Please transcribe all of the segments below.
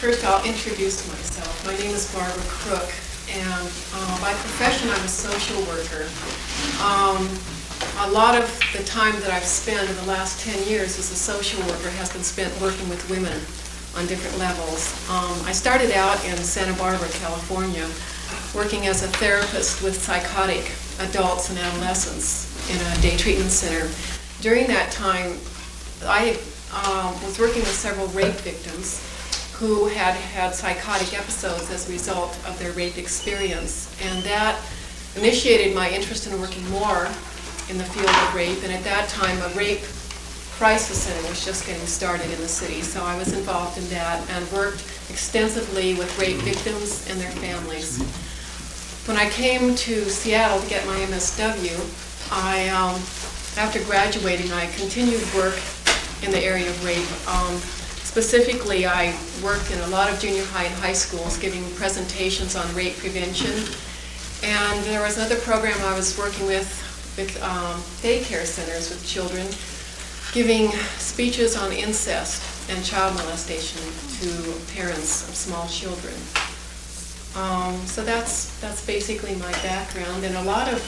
First, I'll introduce myself. My name is Barbara Crook, and by profession, I'm a social worker. A lot of the time that I've spent in the last 10 years as a social worker has been spent working with women on different levels. I started out in Santa Barbara, California, working as a therapist with psychotic adults and adolescents in a day treatment center. During that time, I was working with several rape victims who had had psychotic episodes as a result of their rape experience. And that initiated my interest in working more in the field of rape. And at that time, a rape crisis center was just getting started in the city. So I was involved in that and worked extensively with rape victims and their families. When I came to Seattle to get my MSW, after graduating, I continued work in the area of rape. Specifically, I worked in a lot of junior high and high schools giving presentations on rape prevention. And there was another program I was working with daycare centers with children, giving speeches on incest and child molestation to parents of small children. So that's basically my background, and a lot of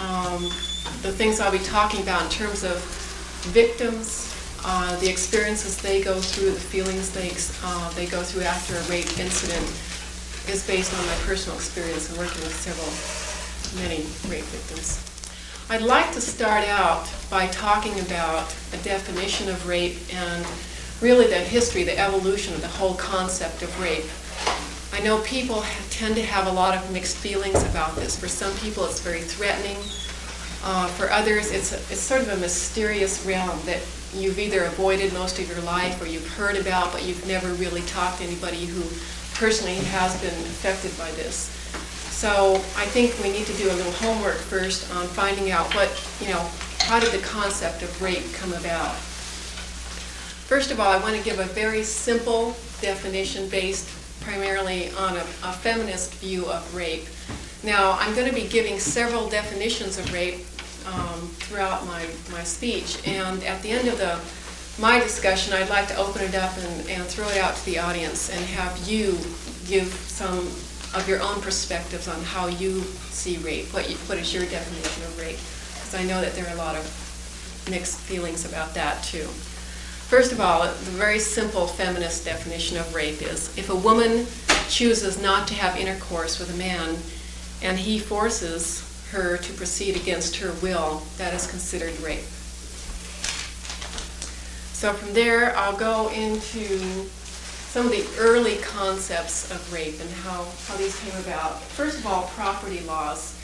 the things I'll be talking about in terms of victims, the experiences they go through, the feelings they go through after a rape incident is based on my personal experience in working with many rape victims. I'd like to start out by talking about a definition of rape and really the history, the evolution of the whole concept of rape. I know people tend to have a lot of mixed feelings about this. For some people it's very threatening. For others it's sort of a mysterious realm that you've either avoided most of your life or you've heard about, but you've never really talked to anybody who personally has been affected by this. So I think we need to do a little homework first on finding out how did the concept of rape come about. First of all, I want to give a very simple definition based primarily on a feminist view of rape. Now, I'm going to be giving several definitions of rape throughout my speech, and at the end of my discussion, I'd like to open it up and throw it out to the audience and have you give some of your own perspectives on how you see rape. What is your definition of rape? Because I know that there are a lot of mixed feelings about that too. First of all, the very simple feminist definition of rape is if a woman chooses not to have intercourse with a man and he forces her to proceed against her will, that is considered rape. So from there, I'll go into some of the early concepts of rape and how these came about. First of all, property laws.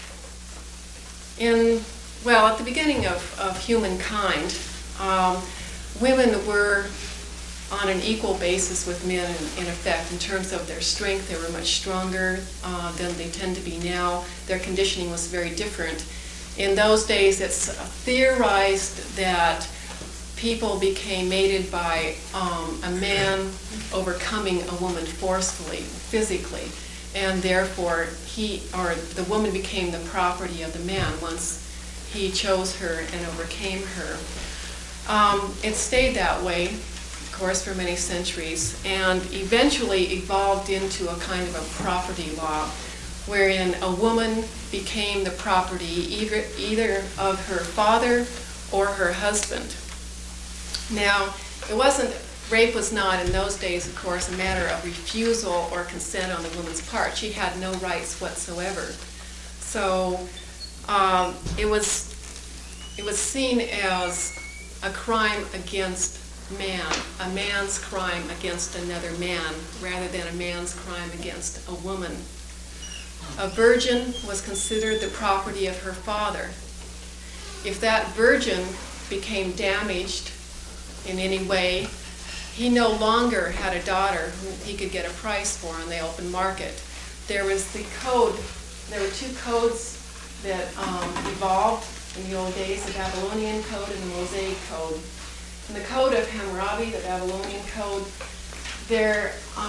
At the beginning of humankind, women were on an equal basis with men in effect in terms of their strength. They were much stronger than they tend to be now. Their conditioning was very different. In those days, it's theorized that people became mated by a man overcoming a woman forcefully, physically, and therefore the woman became the property of the man once he chose her and overcame her. It stayed that way, of course, for many centuries, and eventually evolved into a kind of a property law, wherein a woman became the property either of her father or her husband. Now, rape was not in those days, of course, a matter of refusal or consent on the woman's part. She had no rights whatsoever. So it was seen as a crime against man, a man's crime against another man, rather than a man's crime against a woman. A virgin was considered the property of her father. If that virgin became damaged in any way, he no longer had a daughter who he could get a price for on the open market. There were two codes that evolved in the old days, the Babylonian Code and the Mosaic Code. In the Code of Hammurabi, the Babylonian Code, there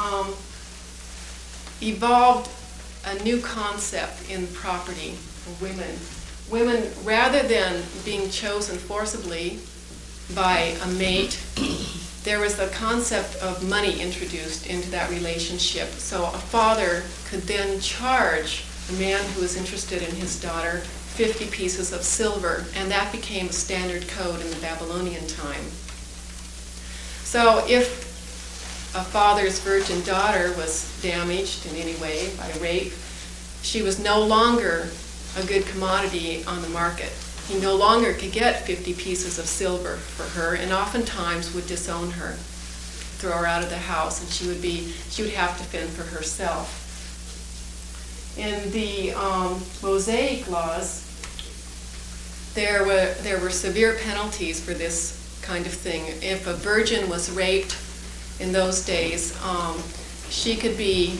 evolved a new concept in property for women. Women, rather than being chosen forcibly by a mate there was the concept of money introduced into that relationship. So a father could then charge a man who was interested in his daughter 50 pieces of silver, and that became a standard code in the Babylonian time. So if a father's virgin daughter was damaged in any way by rape, she was no longer a good commodity on the market. He no longer could get 50 pieces of silver for her, and oftentimes would disown her, throw her out of the house, and she would have to fend for herself. In the Mosaic laws, there were severe penalties for this kind of thing. If a virgin was raped in those days, she could be,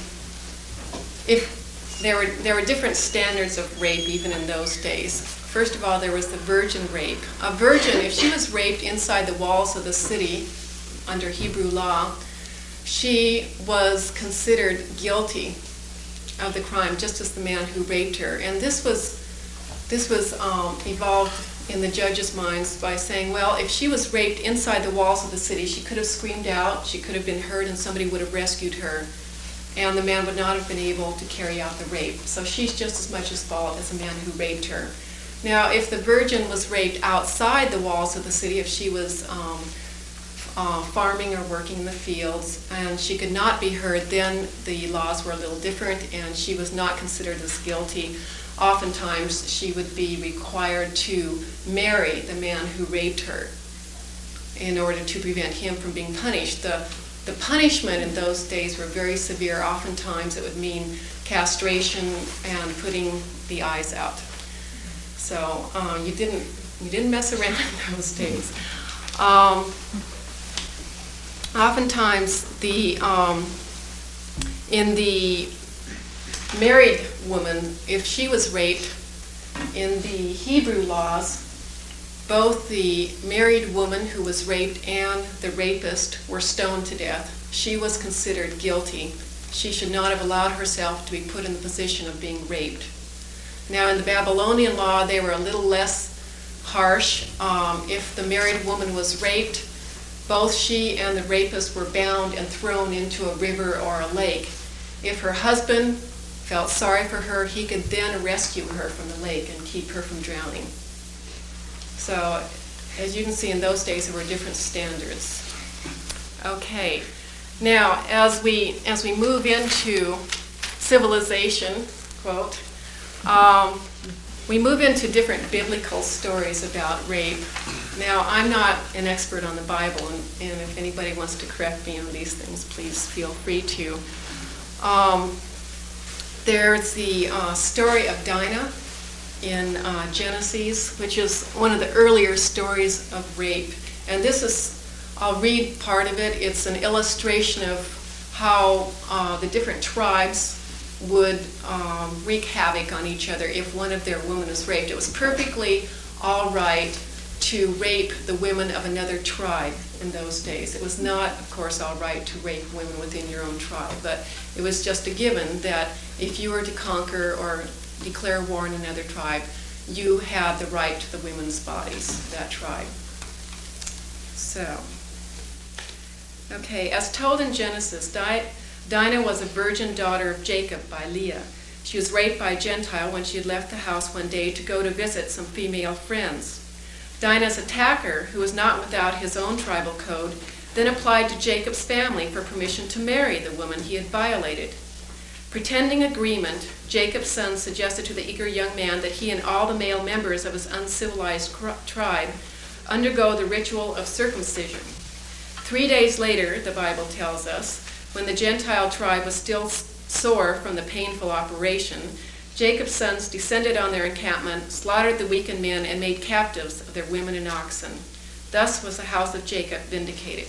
if there were different standards of rape even in those days. First of all, there was the virgin rape. A virgin, if she was raped inside the walls of the city under Hebrew law, she was considered guilty of the crime, just as the man who raped her. And this was evolved in the judges' minds by saying, well, if she was raped inside the walls of the city, she could have screamed out, she could have been hurt, and somebody would have rescued her, and the man would not have been able to carry out the rape. So she's just as much at fault as the man who raped her. Now, if the virgin was raped outside the walls of the city, if she was farming or working in the fields, and she could not be heard, then the laws were a little different, and she was not considered as guilty. Oftentimes, she would be required to marry the man who raped her in order to prevent him from being punished. The punishment in those days were very severe. Oftentimes, it would mean castration and putting the eyes out. So you didn't mess around in those days. Oftentimes, in the married woman, if she was raped, in the Hebrew laws, both the married woman who was raped and the rapist were stoned to death. She was considered guilty. She should not have allowed herself to be put in the position of being raped. Now, in the Babylonian law, they were a little less harsh. If the married woman was raped, both she and the rapist were bound and thrown into a river or a lake. If her husband felt sorry for her, he could then rescue her from the lake and keep her from drowning. So, as you can see, in those days there were different standards. Okay, now as we move into civilization, quote, we move into different biblical stories about rape. Now, I'm not an expert on the Bible, and if anybody wants to correct me on these things, please feel free to. There's the story of Dinah in Genesis, which is one of the earlier stories of rape. And this is, I'll read part of it. It's an illustration of how the different tribes would wreak havoc on each other if one of their women was raped. It was perfectly all right to rape the women of another tribe in those days. It was not, of course, all right to rape women within your own tribe, but it was just a given that if you were to conquer or declare war on another tribe, you had the right to the women's bodies of that tribe. So, okay, as told in Genesis, Dinah was a virgin daughter of Jacob by Leah. She was raped by a Gentile when she had left the house one day to go to visit some female friends. Dinah's attacker, who was not without his own tribal code, then applied to Jacob's family for permission to marry the woman he had violated. Pretending agreement, Jacob's son suggested to the eager young man that he and all the male members of his uncivilized tribe undergo the ritual of circumcision. 3 days later, the Bible tells us, when the Gentile tribe was still sore from the painful operation, Jacob's sons descended on their encampment, slaughtered the weakened men, and made captives of their women and oxen. Thus was the house of Jacob vindicated.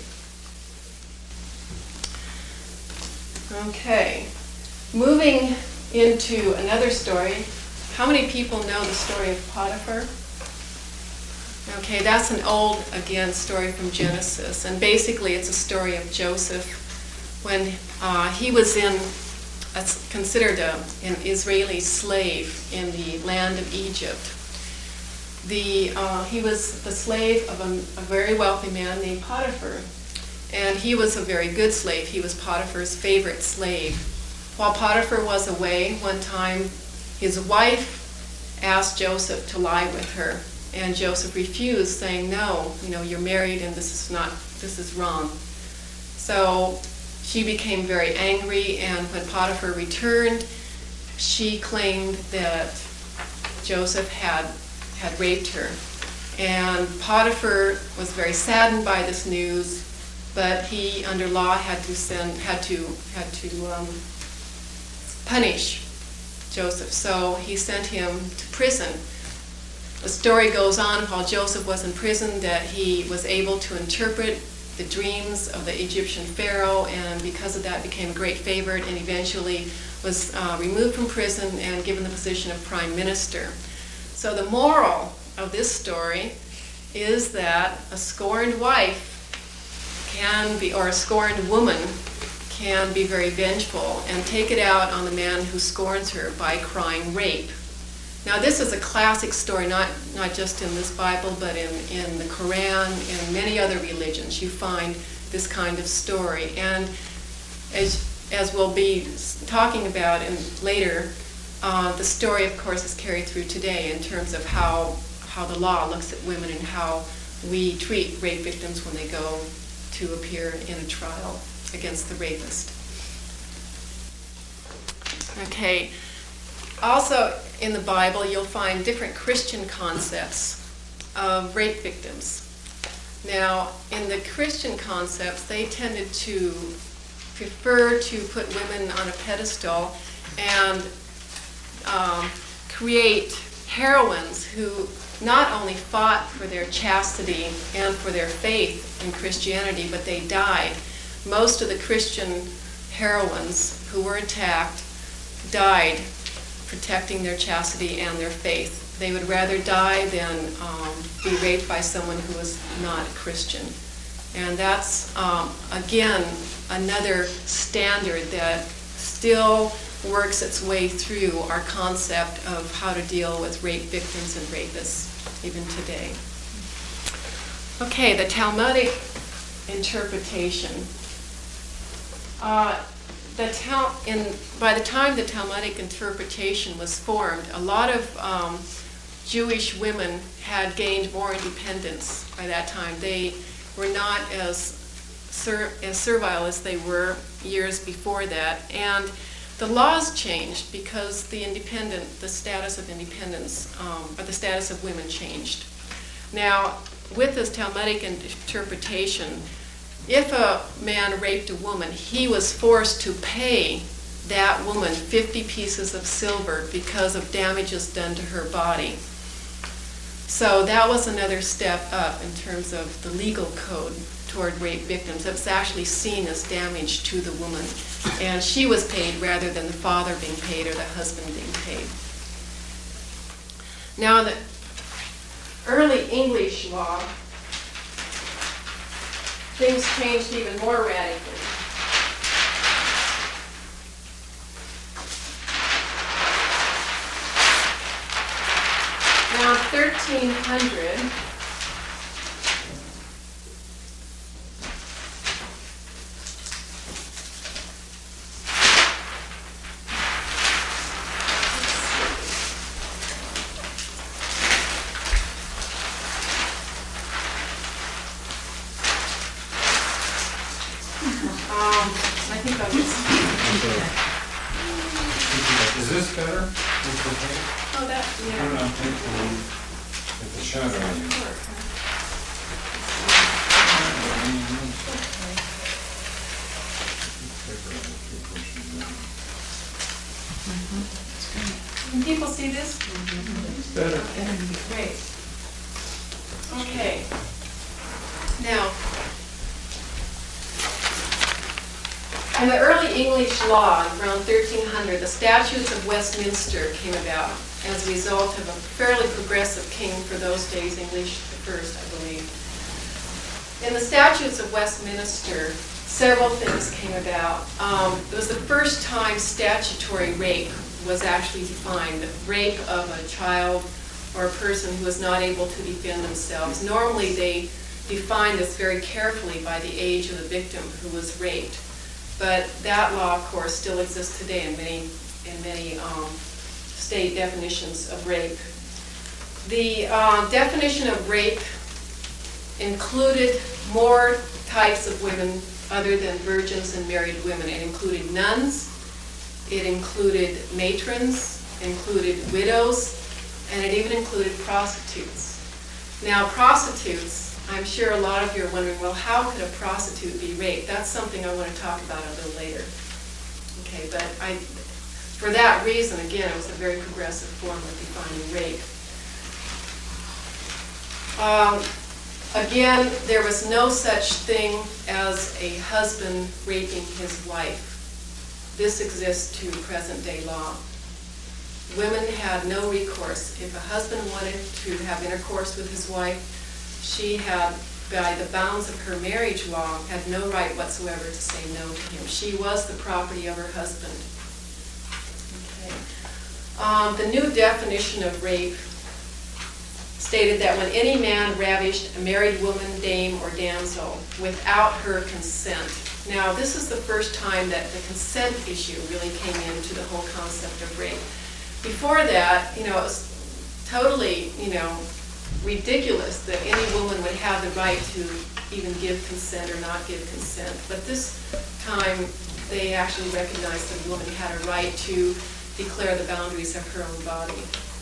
Okay, moving into another story. How many people know the story of Potiphar? Okay, that's an old, again, story from Genesis. And basically it's a story of Joseph when he was considered an Israeli slave in the land of Egypt. He was the slave of a very wealthy man named Potiphar. And he was a very good slave. He was Potiphar's favorite slave. While Potiphar was away, one time his wife asked Joseph to lie with her. And Joseph refused, saying, no, you're married and this is wrong. So she became very angry, and when Potiphar returned, she claimed that Joseph had raped her. And Potiphar was very saddened by this news, but he, under law, had to punish Joseph. So he sent him to prison. The story goes on while Joseph was in prison that he was able to interpret the dreams of the Egyptian pharaoh, and because of that became a great favorite, and eventually was removed from prison and given the position of prime minister. So the moral of this story is that a scorned wife or a scorned woman can be very vengeful and take it out on the man who scorns her by crying rape. Now this is a classic story, not just in this Bible, but in the Quran and many other religions. You find this kind of story. And as we'll be talking about later, the story, of course, is carried through today in terms of how the law looks at women and how we treat rape victims when they go to appear in a trial against the rapist. Okay. Also in the Bible, you'll find different Christian concepts of rape victims. Now, in the Christian concepts, they tended to prefer to put women on a pedestal and create heroines who not only fought for their chastity and for their faith in Christianity, but they died. Most of the Christian heroines who were attacked died protecting their chastity and their faith. They would rather die than be raped by someone who was not a Christian. And that's, again, another standard that still works its way through our concept of how to deal with rape victims and rapists, even today. Okay, the Talmudic interpretation. By the time the Talmudic interpretation was formed, a lot of Jewish women had gained more independence by that time. They were not as servile as they were years before that, and the laws changed because the status of independence, or the status of women changed. Now, with this Talmudic interpretation, if a man raped a woman, he was forced to pay that woman 50 pieces of silver because of damages done to her body. So that was another step up in terms of the legal code toward rape victims. It was actually seen as damage to the woman. And she was paid rather than the father being paid or the husband being paid. Now, the early English law, things changed even more radically. Around 1300, I think I'll just... Is this better? Oh, that, yeah. I don't know, get the shadow on you. Can people see this? It's better. Great. Okay. Now, in the early English law, around 1300, the Statutes of Westminster came about as a result of a fairly progressive king for those days, English the first, I believe. In the Statutes of Westminster, several things came about. It was the first time statutory rape was actually defined, the rape of a child or a person who was not able to defend themselves. Normally they defined this very carefully by the age of the victim who was raped. But that law, of course, still exists today in many state definitions of rape. The definition of rape included more types of women other than virgins and married women. It included nuns, it included matrons, it included widows, and it even included prostitutes. Now, prostitutes, I'm sure a lot of you are wondering, well, how could a prostitute be raped? That's something I want to talk about a little later. Okay, but for that reason, again, it was a very progressive form of defining rape. Again, there was no such thing as a husband raping his wife. This exists to present-day law. Women had no recourse. If a husband wanted to have intercourse with his wife, she had, by the bounds of her marriage law, had no right whatsoever to say no to him. She was the property of her husband. Okay. The new definition of rape stated that when any man ravished a married woman, dame, or damsel without her consent. Now, this is the first time that the consent issue really came into the whole concept of rape. Before that, it was totally, ridiculous that any woman would have the right to even give consent or not give consent. But this time, they actually recognized that a woman had a right to declare the boundaries of her own body.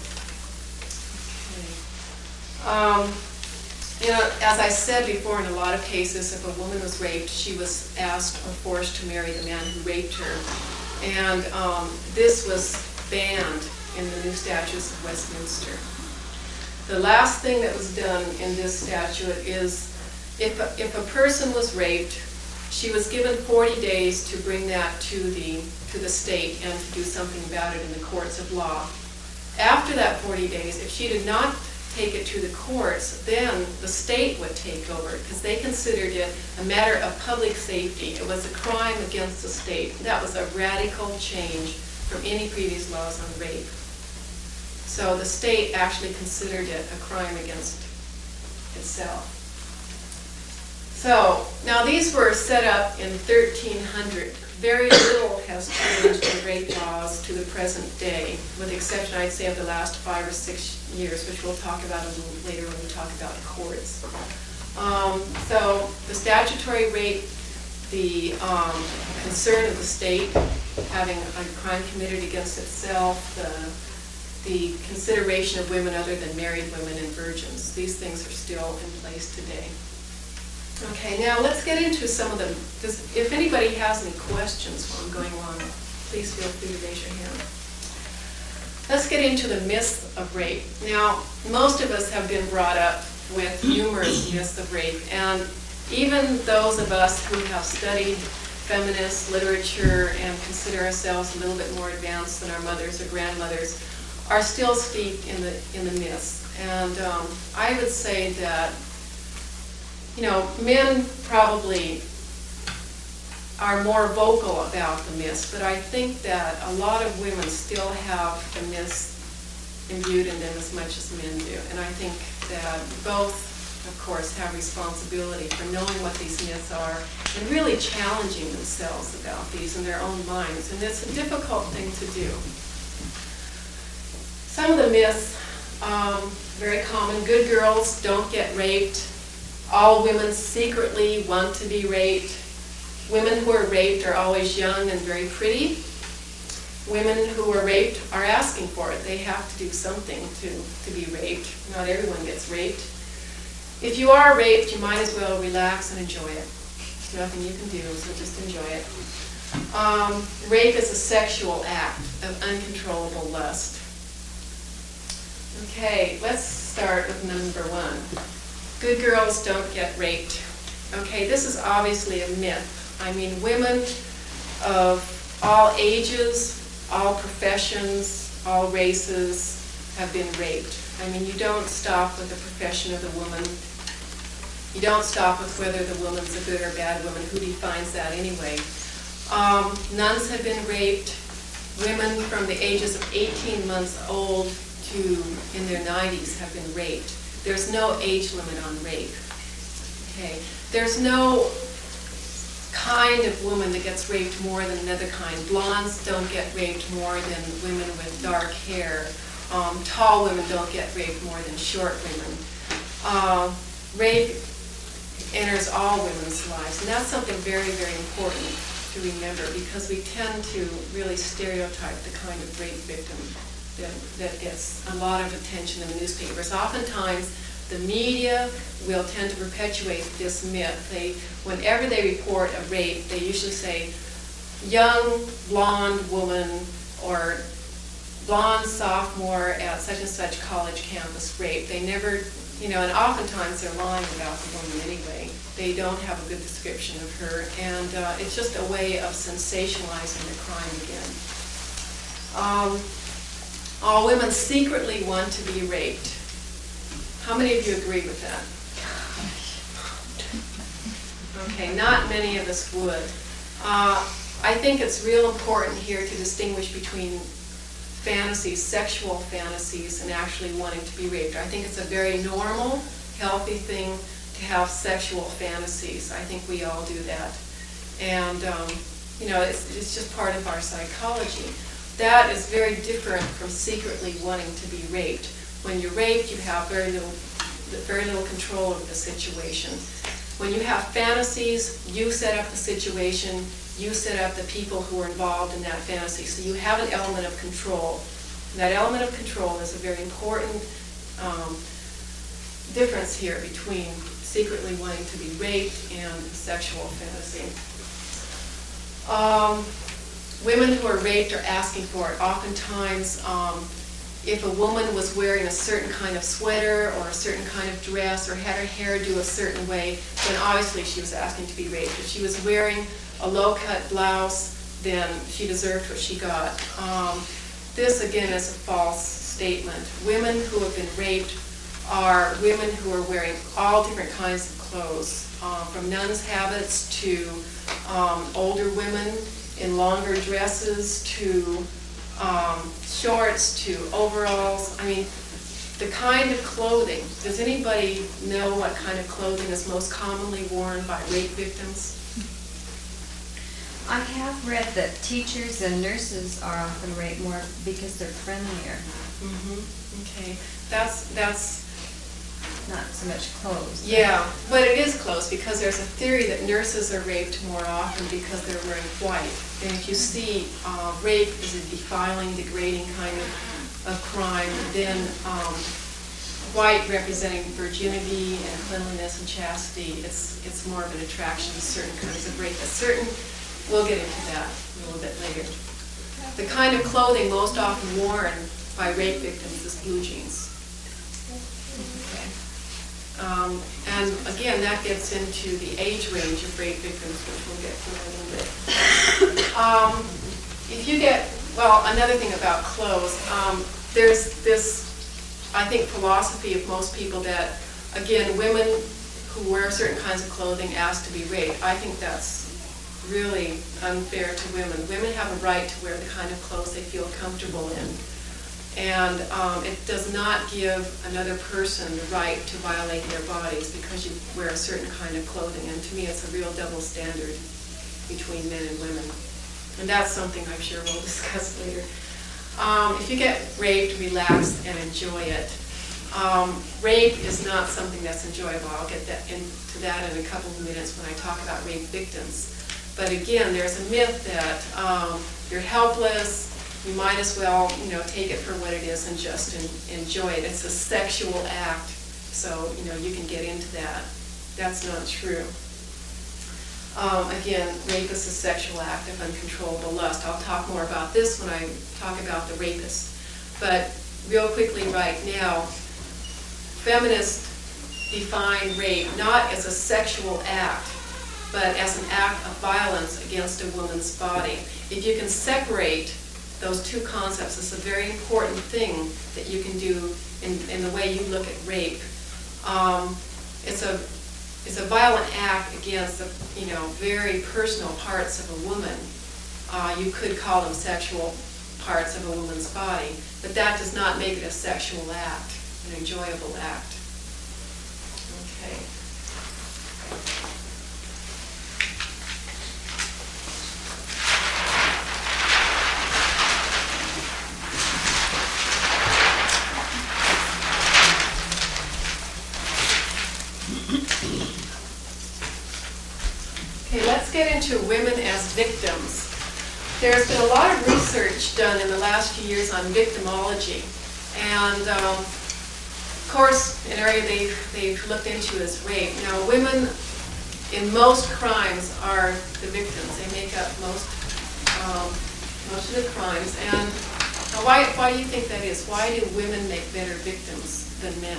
As I said before, in a lot of cases, if a woman was raped, she was asked or forced to marry the man who raped her. And this was banned in the new statutes of Westminster. The last thing that was done in this statute is if a person was raped, she was given 40 days to bring that to the state and to do something about it in the courts of law. After that 40 days, if she did not take it to the courts, then the state would take over because they considered it a matter of public safety. It was a crime against the state. That was a radical change from any previous laws on rape. So the state actually considered it a crime against itself. So, now these were set up in 1300. Very little has changed in rape laws to the present day, with the exception, I'd say, of the last 5 or 6 years, which we'll talk about a little later when we talk about courts. So the statutory rape, the concern of the state having a crime committed against itself, the consideration of women other than married women and virgins, these things are still in place today. Okay, now let's get into some of them. If anybody has any questions while I'm going on, please feel free to raise your hand. Let's get into the myths of rape. Now, most of us have been brought up with numerous myths of rape, and even those of us who have studied feminist literature and consider ourselves a little bit more advanced than our mothers or grandmothers are still steeped in the myths. And I would say that men probably are more vocal about the myths, but I think that a lot of women still have the myths imbued in them as much as men do. And I think that both, of course, have responsibility for knowing what these myths are and really challenging themselves about these in their own minds. And it's a difficult thing to do. Some of the myths, very common: good girls don't get raped. All women secretly want to be raped. Women who are raped are always young and very pretty. Women who are raped are asking for it. They have to do something to be raped. Not everyone gets raped. If you are raped, you might as well relax and enjoy it. There's nothing you can do, so just enjoy it. Rape is a sexual act of uncontrollable lust. Okay, let's start with number 1. Good girls don't get raped. Okay, this is obviously a myth. I mean, women of all ages, all professions, all races have been raped. I mean, you don't stop with the profession of the woman. You don't stop with whether the woman's a good or bad woman. Who defines that anyway? Nuns have been raped. Women from the ages of 18 months old to in their 90s have been raped. There's no age limit on rape. Okay, there's no kind of woman that gets raped more than another kind. Blondes don't get raped more than women with dark hair. Tall women don't get raped more than short women. Rape enters all women's lives, and that's something very, very important to remember, because we tend to really stereotype the kind of rape victim that gets a lot of attention in the newspapers. Oftentimes, the media will tend to perpetuate this myth. Whenever they report a rape, they usually say, young blonde woman or blonde sophomore at such and such college campus rape. They never, and oftentimes they're lying about the woman anyway. They don't have a good description of her, and it's just a way of sensationalizing the crime again. All women secretly want to be raped. How many of you agree with that? Okay, not many of us would. I think it's real important here to distinguish between fantasies, sexual fantasies, and actually wanting to be raped. I think it's a very normal, healthy thing to have sexual fantasies. I think we all do that. And, it's just part of our psychology. That is very different from secretly wanting to be raped. When you're raped, you have very little control over the situation. When you have fantasies, you set up the situation, you set up the people who are involved in that fantasy. So you have an element of control. And that element of control is a very important difference here between secretly wanting to be raped and sexual fantasy. Women who are raped are asking for it. Oftentimes, if a woman was wearing a certain kind of sweater or a certain kind of dress or had her hair do a certain way, then obviously she was asking to be raped. If she was wearing a low-cut blouse, then she deserved what she got. This, again, is a false statement. Women who have been raped are women who are wearing all different kinds of clothes, from nuns' habits to older women in longer dresses to shorts to overalls. I mean, the kind of clothing. Does anybody know what kind of clothing is most commonly worn by rape victims? I have read that teachers and nurses are often raped more because they're friendlier. Okay, that's not so much clothes. Yeah, but it is clothes, because there's a theory that nurses are raped more often because they're wearing white. And if you see rape is a defiling, degrading kind of crime, then white representing virginity and cleanliness and chastity, it's more of an attraction to certain kinds of rape. We'll get into that a little bit later. The kind of clothing most often worn by rape victims is blue jeans. Okay. And again, that gets into the age range of rape victims, which we'll get to in a little bit. Another thing about clothes, there's this, I think, philosophy of most people that, again, women who wear certain kinds of clothing ask to be raped. I think that's really unfair to women. Women have a right to wear the kind of clothes they feel comfortable in. And it does not give another person the right to violate their bodies because you wear a certain kind of clothing. And to me, it's a real double standard between men and women. And that's something I'm sure we'll discuss later. If you get raped, relax and enjoy it. Rape is not something that's enjoyable. I'll get into that in a couple of minutes when I talk about rape victims. But again, there's a myth that you're helpless. You might as well, take it for what it is and just enjoy it. It's a sexual act, so you can get into that. That's not true. Again, rape is a sexual act of uncontrollable lust. I'll talk more about this when I talk about the rapist. But real quickly right now, feminists define rape not as a sexual act, but as an act of violence against a woman's body. If you can separate those two concepts, it's a very important thing that you can do in the way you look at rape. It's a violent act against the very personal parts of a woman. You could call them sexual parts of a woman's body, but that does not make it a sexual act, an enjoyable act. Okay. get into women as victims, there's been a lot of research done in the last few years on victimology. And of course, an area they've looked into is rape. Now, women in most crimes are the victims. They make up most of the crimes. And why do you think that is? Why do women make better victims than men?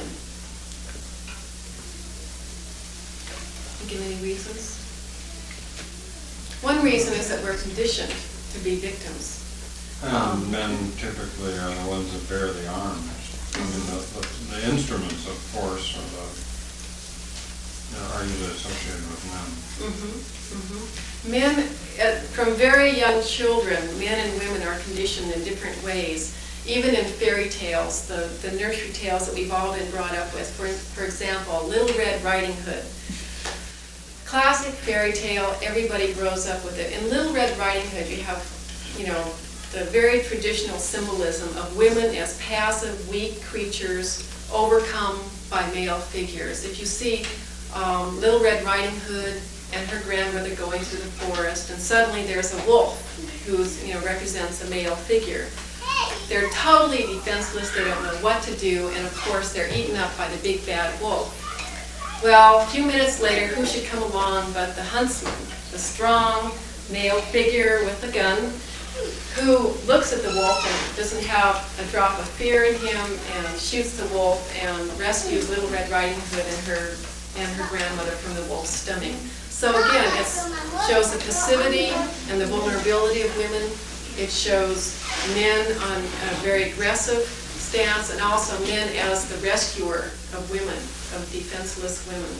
You give any reasons? One reason is that we're conditioned to be victims. Men typically are the ones that bear the arms. I mean, the instruments of force are usually associated with men. Men, from very young children, men and women are conditioned in different ways. Even in fairy tales, the nursery tales that we've all been brought up with. For example, Little Red Riding Hood. Classic fairy tale, everybody grows up with it. In Little Red Riding Hood, you have, the very traditional symbolism of women as passive, weak creatures overcome by male figures. If you see Little Red Riding Hood and her grandmother going through the forest, and suddenly there's a wolf who represents a male figure. They're totally defenseless, they don't know what to do, and of course they're eaten up by the big bad wolf. Well, a few minutes later, who should come along but the huntsman, the strong male figure with the gun, who looks at the wolf and doesn't have a drop of fear in him and shoots the wolf and rescues Little Red Riding Hood and her grandmother from the wolf's stomach. So again, it shows the passivity and the vulnerability of women. It shows men on a very aggressive stance, and also men as the rescuer of women, of defenseless women.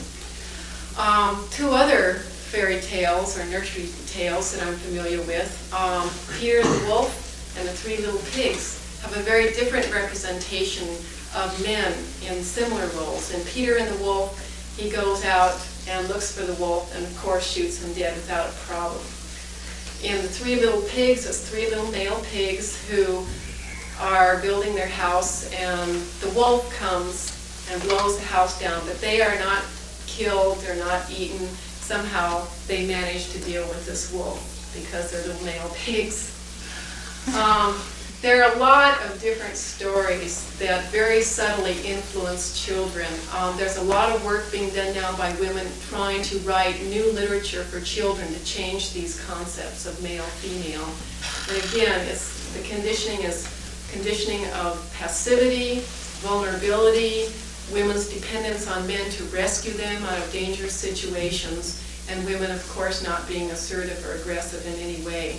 Two other fairy tales or nursery tales that I'm familiar with, Peter the Wolf and the Three Little Pigs, have a very different representation of men in similar roles. In Peter and the Wolf, he goes out and looks for the wolf and of course shoots him dead without a problem. In the Three Little Pigs, it's three little male pigs who are building their house, and the wolf comes and blows the house down, but they are not killed, they're not eaten. Somehow they manage to deal with this wolf because they're little male pigs. There are a lot of different stories that very subtly influence children. There's a lot of work being done now by women trying to write new literature for children to change these concepts of male-female. And again, the conditioning is conditioning of passivity, vulnerability, women's dependence on men to rescue them out of dangerous situations, and women, of course, not being assertive or aggressive in any way.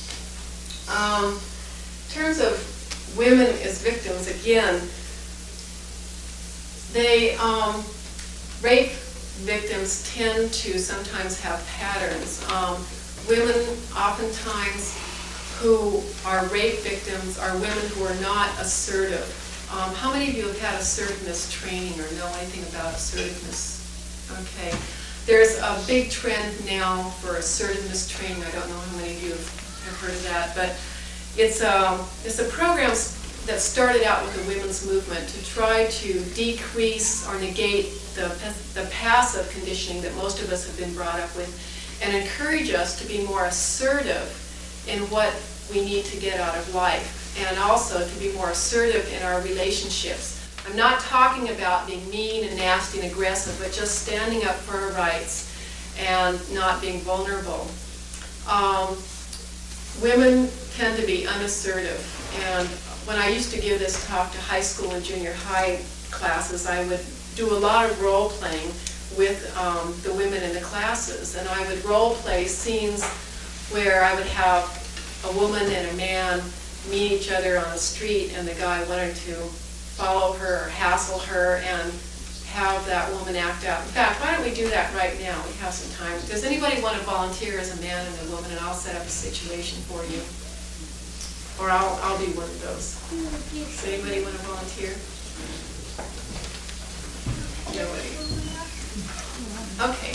In terms of women as victims, again, rape victims tend to sometimes have patterns. Women oftentimes who are rape victims are women who are not assertive. How many of you have had assertiveness training or know anything about assertiveness? Okay. There's a big trend now for assertiveness training. I don't know how many of you have heard of that, but it's a program that started out with the women's movement to try to decrease or negate the passive conditioning that most of us have been brought up with, and encourage us to be more assertive in what we need to get out of life, and also to be more assertive in our relationships. I'm not talking about being mean and nasty and aggressive, but just standing up for our rights and not being vulnerable. Women tend to be unassertive, and when I used to give this talk to high school and junior high classes, I would do a lot of role playing with the women in the classes, and I would role play scenes where I would have a woman and a man meet each other on the street, and the guy wanted to follow her or hassle her and have that woman act out. In fact, why don't we do that right now? We have some time. Does anybody want to volunteer as a man and a woman, and I'll set up a situation for you? Or I'll be one of those. Does anybody want to volunteer? Nobody. Okay.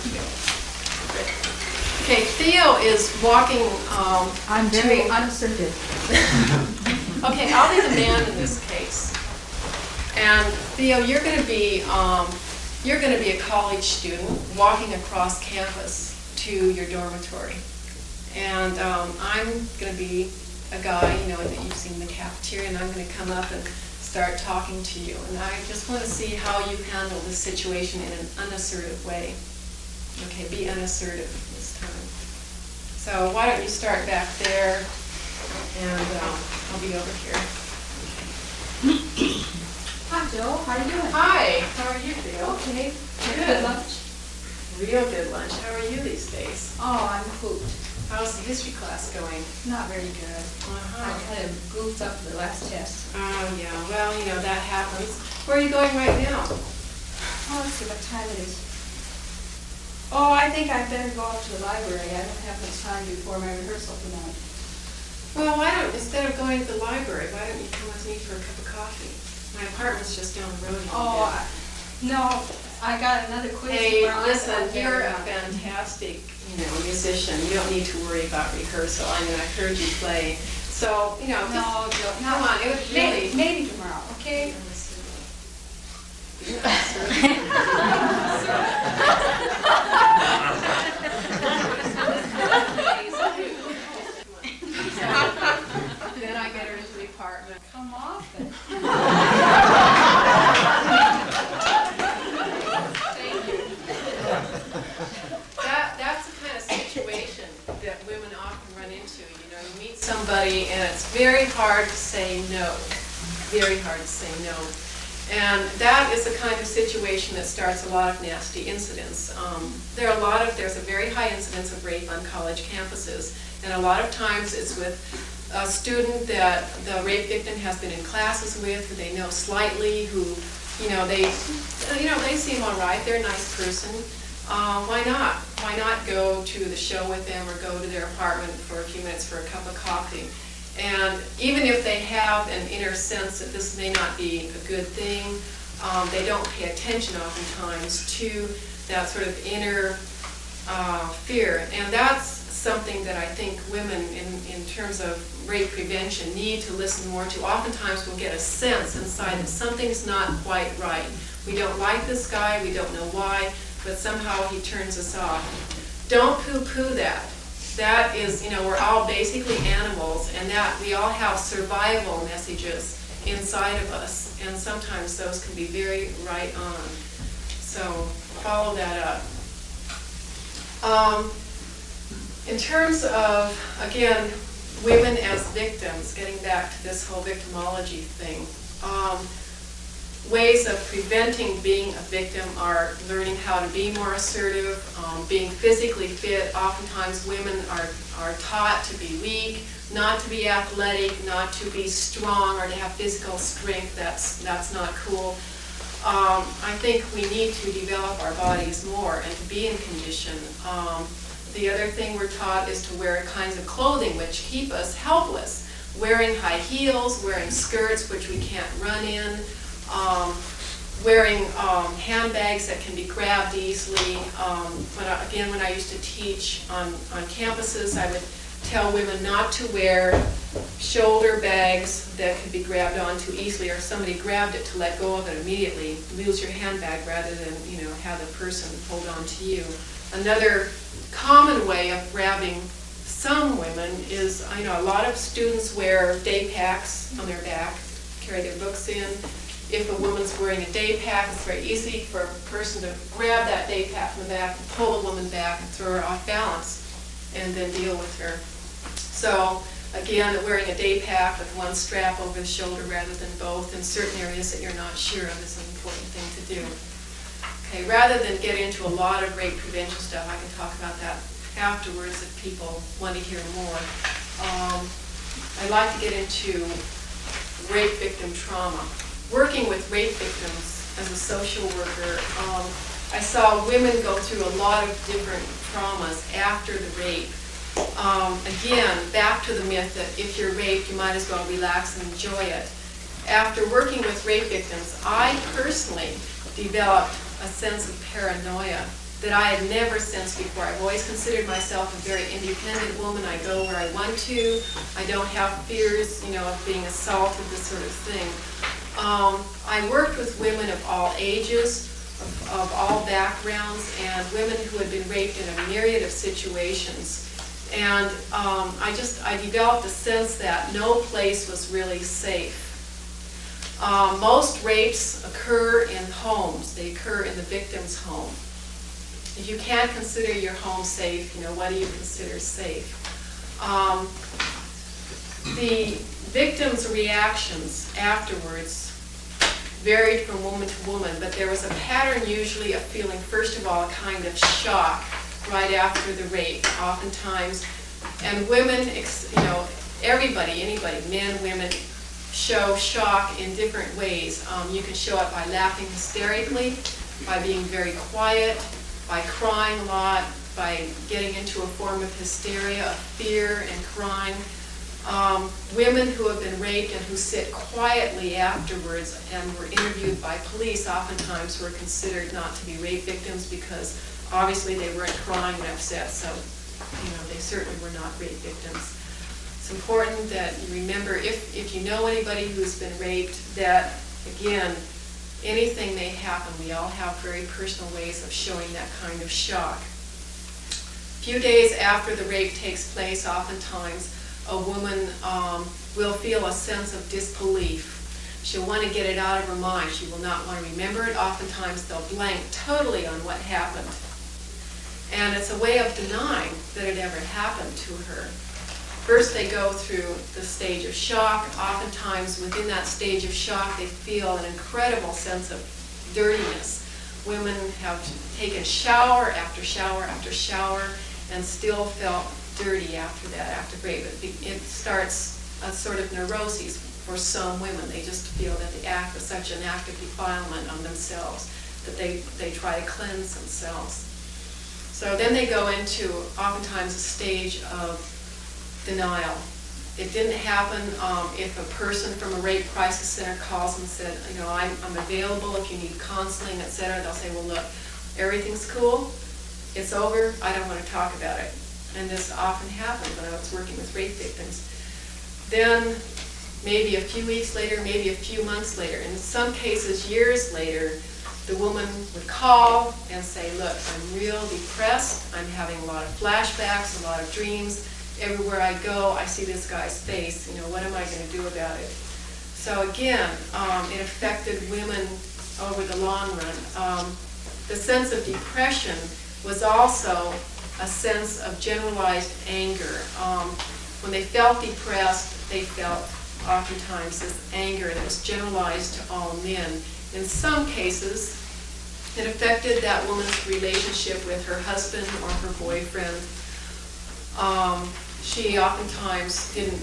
Okay, Theo is walking. I'm very unassertive. Okay, I'll be the man in this case. And Theo, you're going to be a college student walking across campus to your dormitory. And I'm going to be a guy, that you've seen in the cafeteria, and I'm going to come up and start talking to you. And I just want to see how you handle this situation in an unassertive way. Okay, be unassertive this time. So why don't you start back there, and I'll be over here. Hi, Joe. How are you doing? Hi, how are you, Bill? Okay. Good. Good lunch? Real good lunch. How are you these days? Oh, I'm pooped. How's the history class going? Not very good. I kind of goofed up the last test. Oh, yeah, well, that happens. Where are you going right now? Oh, let's see what time it is. Oh, I think I'd better go up to the library. I don't have much time before my rehearsal tonight. Well, instead of going to the library, why don't you come with me for a cup of coffee? My apartment's just down the road. Oh, no, I got another quiz. Hey, tomorrow. listen, you're a fantastic, musician. You don't need to worry about rehearsal. I mean, I heard you play. So, No, just, Joe, come on, it would really... Maybe tomorrow, okay? Then I get her into the apartment. Come off it. Thank you. That's the kind of situation that women often run into. You meet somebody and it's very hard to say no. Very hard to say no. And that is the kind of situation that starts a lot of nasty incidents. There's a very high incidence of rape on college campuses, and a lot of times it's with a student that the rape victim has been in classes with, who they know slightly, who, they seem all right, they're a nice person. Why not? Why not go to the show with them or go to their apartment for a few minutes for a cup of coffee? And even if they have an inner sense that this may not be a good thing, they don't pay attention oftentimes to that sort of inner fear. And that's something that I think women, in terms of rape prevention, need to listen more to. Oftentimes we'll get a sense inside that something's not quite right. We don't like this guy, we don't know why, but somehow he turns us off. Don't poo-poo that. That is, we're all basically animals, and that we all have survival messages inside of us, and sometimes those can be very right on. So follow that up. In terms of, again, women as victims, getting back to this whole victimology thing, ways of preventing being a victim are learning how to be more assertive, being physically fit. Oftentimes women are taught to be weak, not to be athletic, not to be strong or to have physical strength. That's not cool. I think we need to develop our bodies more and to be in condition. The other thing we're taught is to wear kinds of clothing which keep us helpless. Wearing high heels, wearing skirts which we can't run in, wearing handbags that can be grabbed easily. When I used to teach on campuses, I would tell women not to wear shoulder bags that could be grabbed onto easily, or if somebody grabbed it, to let go of it immediately. Lose your handbag rather than have the person hold on to you. Another common way of grabbing some women is, a lot of students wear day packs on their back, carry their books in. If a woman's wearing a day pack, it's very easy for a person to grab that day pack from the back and pull the woman back and throw her off balance and then deal with her. So again, wearing a day pack with one strap over the shoulder rather than both in certain areas that you're not sure of is an important thing to do. Okay, rather than get into a lot of rape prevention stuff, I can talk about that afterwards if people want to hear more. I'd like to get into rape victim trauma. Working with rape victims as a social worker, I saw women go through a lot of different traumas after the rape. Again, back to the myth that if you're raped, you might as well relax and enjoy it. After working with rape victims, I personally developed a sense of paranoia that I had never sensed before. I've always considered myself a very independent woman. I go where I want to. I don't have fears, of being assaulted, this sort of thing. I worked with women of all ages of all backgrounds, and women who had been raped in a myriad of situations. And I developed a sense that no place was really safe. Most rapes occur in homes. They occur in the victim's home. If you can't consider your home safe, what do you consider safe? The victim's reactions afterwards varied from woman to woman, but there was a pattern usually of feeling, first of all, a kind of shock right after the rape, oftentimes. And women, everybody, anybody, men, women, show shock in different ways. You can show it by laughing hysterically, by being very quiet, by crying a lot, by getting into a form of hysteria, of fear and crying. Women who have been raped and who sit quietly afterwards and were interviewed by police oftentimes were considered not to be rape victims because obviously they weren't crying and upset, so they certainly were not rape victims. It's important that you remember, if you know anybody who's been raped, that, again, anything may happen. We all have very personal ways of showing that kind of shock. A few days after the rape takes place, oftentimes a woman will feel a sense of disbelief. She'll want to get it out of her mind. She will not want to remember it. Oftentimes they'll blank totally on what happened. And it's a way of denying that it ever happened to her. First they go through the stage of shock. Oftentimes within that stage of shock they feel an incredible sense of dirtiness. Women have taken shower after shower after shower and still felt dirty after that, after rape. It starts a sort of neuroses for some women. They just feel that the act is such an act of defilement on themselves that they try to cleanse themselves. So then they go into oftentimes a stage of denial. It didn't happen. If a person from a rape crisis center calls and said, I'm available if you need counseling, etc., they'll say, well, look, everything's cool, it's over, I don't want to talk about it. And this often happened when I was working with rape victims. Then maybe a few weeks later, maybe a few months later, in some cases years later, the woman would call and say, look, I'm real depressed, I'm having a lot of flashbacks, a lot of dreams. Everywhere I go, I see this guy's face. What am I going to do about it? So again, it affected women over the long run. The sense of depression was also a sense of generalized anger. When they felt depressed, they felt oftentimes this anger that was generalized to all men. In some cases, it affected that woman's relationship with her husband or her boyfriend. She oftentimes didn't,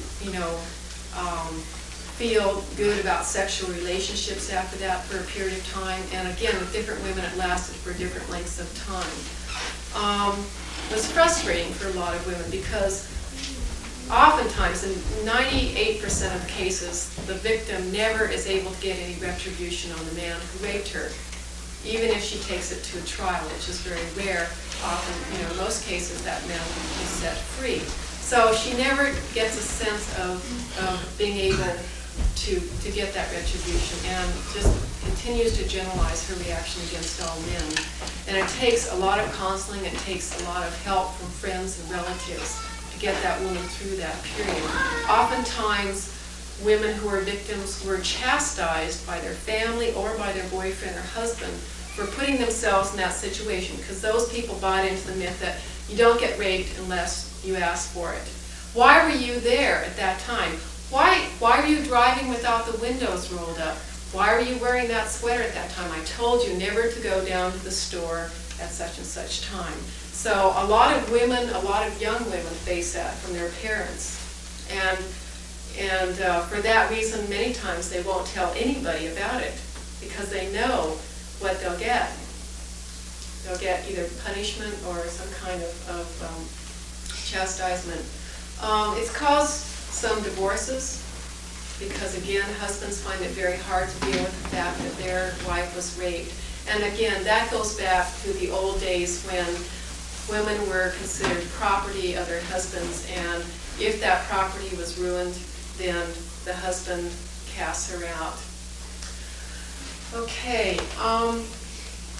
feel good about sexual relationships after that for a period of time. And again, with different women, it lasted for different lengths of time. It was frustrating for a lot of women because oftentimes, in 98% of cases, the victim never is able to get any retribution on the man who raped her, even if she takes it to a trial, which is very rare. Often, in most cases, that man will be set free. So she never gets a sense of being able to get that retribution, and just continues to generalize her reaction against all men. And it takes a lot of counseling, it takes a lot of help from friends and relatives to get that woman through that period. Oftentimes, women who are victims were chastised by their family or by their boyfriend or husband for putting themselves in that situation, because those people bought into the myth that you don't get raped unless you ask for it. Why were you there at that time? Why were you driving without the windows rolled up? Why were you wearing that sweater at that time? I told you never to go down to the store at such and such time. So a lot of women, a lot of young women face that from their parents. And for that reason, many times they won't tell anybody about it because they know what they'll get. They'll get either punishment or some kind of chastisement. It's caused some divorces because, again, husbands find it very hard to deal with the fact that their wife was raped. And again, that goes back to the old days when women were considered property of their husbands, and if that property was ruined, then the husband casts her out. Okay,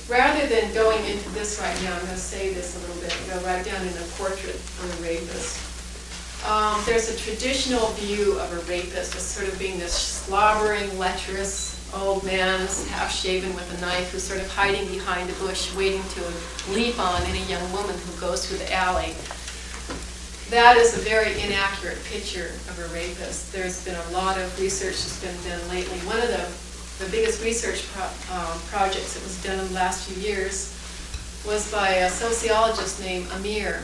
rather than going into this right now, I'm going to say this a little bit, go right down in a portrait on a rapist. There's a traditional view of a rapist as sort of being this slobbering, lecherous old man, half-shaven with a knife, who's sort of hiding behind a bush, waiting to leap on any young woman who goes through the alley. That is a very inaccurate picture of a rapist. There's been a lot of research that's been done lately. One of the biggest research projects that was done in the last few years was by a sociologist named Amir,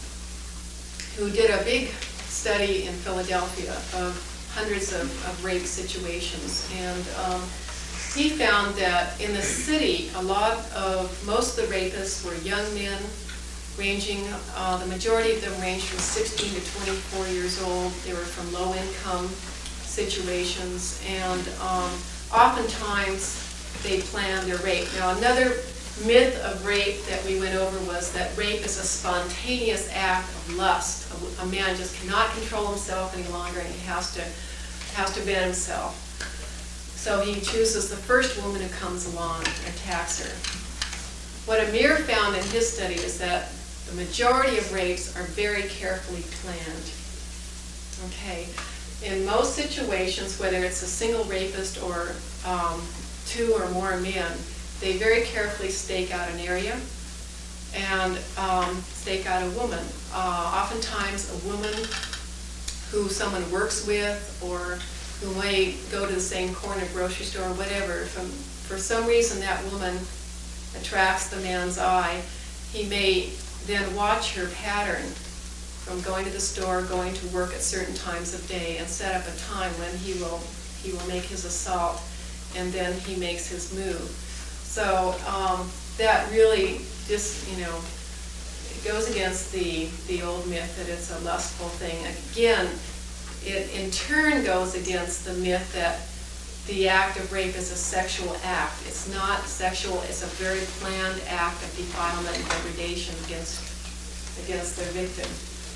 who did a big study in Philadelphia of hundreds of rape situations. And he found that in the city, most of the rapists were young men, ranging, the majority of them ranged from 16 to 24 years old. They were from low-income situations, and oftentimes they planned their rape. Now, another myth of rape that we went over was that rape is a spontaneous act of lust. A man just cannot control himself any longer, and he has to bend himself. So he chooses the first woman who comes along and attacks her. What Amir found in his study is that the majority of rapes are very carefully planned. Okay, in most situations, whether it's a single rapist or two or more men, they very carefully stake out an area and stake out a woman. Oftentimes a woman who someone works with, or who may go to the same corner grocery store or whatever. For some reason that woman attracts the man's eye. He may then watch her pattern from going to the store, going to work at certain times of day, and set up a time when he will make his assault, and then he makes his move. So that really just, it goes against the old myth that it's a lustful thing. Again, it in turn goes against the myth that the act of rape is a sexual act. It's not sexual, it's a very planned act of defilement and degradation against their victim.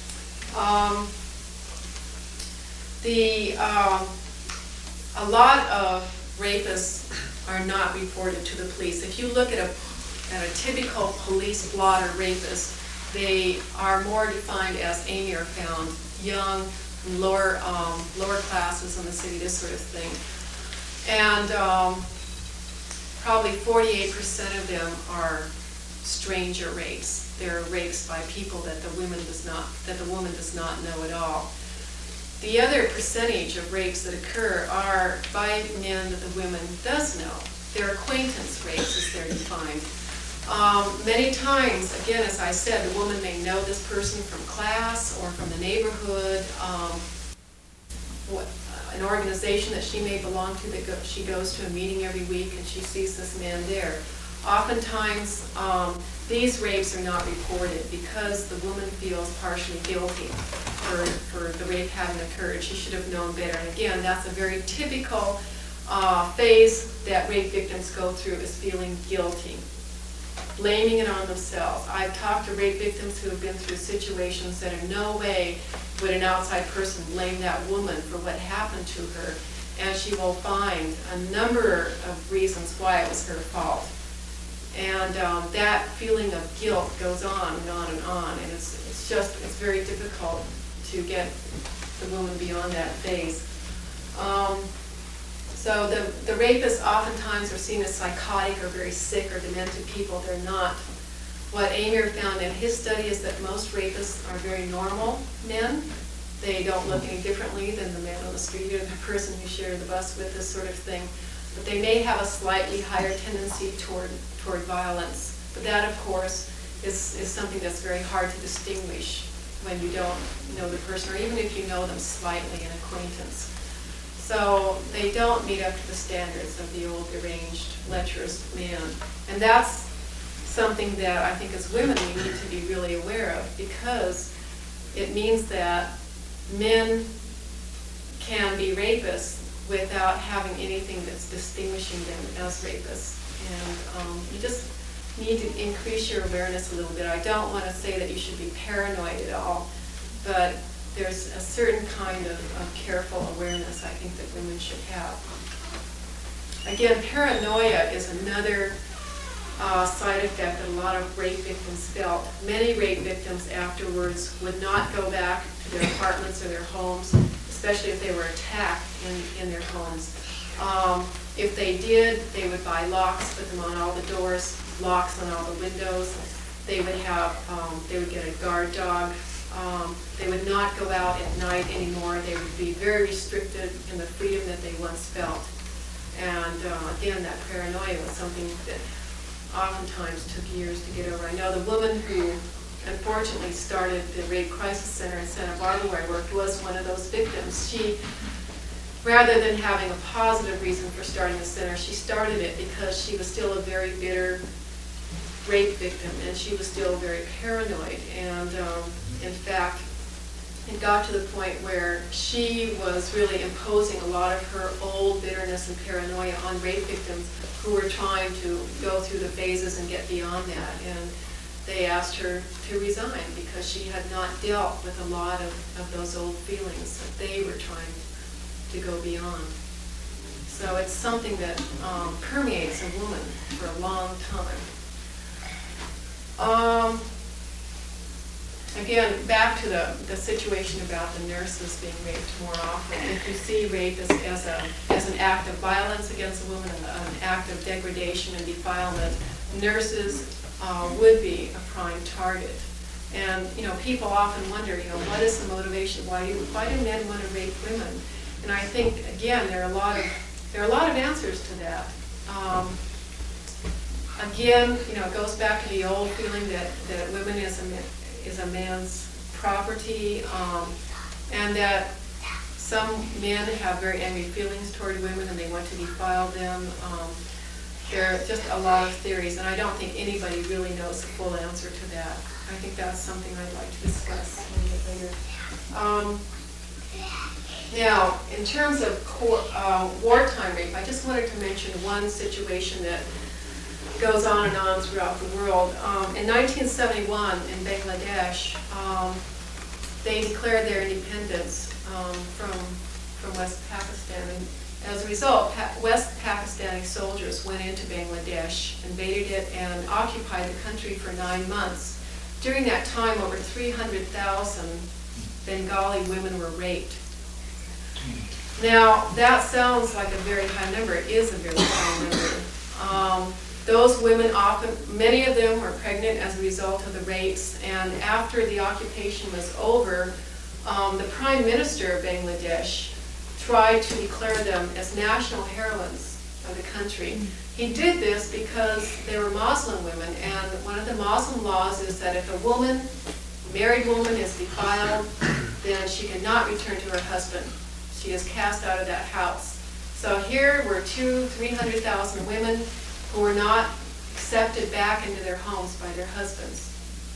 A lot of rapists are not reported to the police. If you look at a typical police blotter rapist, they are more defined as Amir found, young, lower classes in the city, this sort of thing. And probably 48% of them are stranger rapes. They're rapes by people that the woman does not know at all. The other percentage of rapes that occur are by men that the woman does know. They're acquaintance rapes, as they're defined. Many times, again, as I said, the woman may know this person from class or from the neighborhood, an organization that she may belong to, that she goes to a meeting every week and she sees this man there. Oftentimes, these rapes are not reported because the woman feels partially guilty for the rape having occurred. She should have known better. And again, that's a very typical phase that rape victims go through, is feeling guilty, blaming it on themselves. I've talked to rape victims who have been through situations that in no way would an outside person blame that woman for what happened to her, and she will find a number of reasons why it was her fault. And that feeling of guilt goes on and on and on, and it's very difficult to get the woman beyond that phase. So the rapists oftentimes are seen as psychotic or very sick or demented people. They're not. What Amir found in his study is that most rapists are very normal men. They don't look any differently than the man on the street or the person you share the bus with, this sort of thing. But they may have a slightly higher tendency toward violence. But that, of course, is something that's very hard to distinguish when you don't know the person, or even if you know them slightly, an acquaintance. So they don't meet up to the standards of the old deranged, lecherous man. And that's something that I think as women we need to be really aware of, because it means that men can be rapists without having anything that's distinguishing them as rapists. And you just need to increase your awareness a little bit. I don't want to say that you should be paranoid at all, but there's a certain kind of careful awareness I think that women should have. Again, paranoia is another side effect that a lot of rape victims felt. Many rape victims afterwards would not go back to their apartments or their homes, especially if they were attacked in their homes. If they did, they would buy locks, put them on all the doors, locks on all the windows. They would get a guard dog. They would not go out at night anymore. They would be very restricted in the freedom that they once felt. And again, that paranoia was something that oftentimes took years to get over. I know the woman who unfortunately started the Rape Crisis Center in Santa Barbara where I worked was one of those victims. She, rather than having a positive reason for starting the center, she started it because she was still a very bitter rape victim, and she was still very paranoid. And in fact, it got to the point where she was really imposing a lot of her old bitterness and paranoia on rape victims who were trying to go through the phases and get beyond that. And they asked her to resign because she had not dealt with a lot of those old feelings that they were trying to go beyond. So it's something that permeates a woman for a long time. Again, back to the situation about the nurses being raped more often. If you see rape as an act of violence against a woman, an act of degradation and defilement, nurses would be a prime target. And people often wonder, what is the motivation? Why do men want to rape women? And I think again there are a lot of answers to that. Again, it goes back to the old feeling that women is a man's property, and that some men have very angry feelings toward women and they want to defile them. There are just a lot of theories, and I don't think anybody really knows the full answer to that. I think that's something I'd like to discuss a little bit later. Now, in terms of wartime rape, I just wanted to mention one situation that goes on and on throughout the world. In 1971, in Bangladesh, they declared their independence from West Pakistan. And as a result, West Pakistani soldiers went into Bangladesh, invaded it, and occupied the country for 9 months. During that time, over 300,000 Bengali women were raped. Now, that sounds like a very high number. It is a very high number. Those women many of them were pregnant as a result of the rapes, and after the occupation was over, the Prime Minister of Bangladesh tried to declare them as national heroines of the country. He did this because they were Muslim women, and one of the Muslim laws is that if a married woman is defiled, then she cannot return to her husband. She is cast out of that house. So here were 300,000 women who were not accepted back into their homes by their husbands.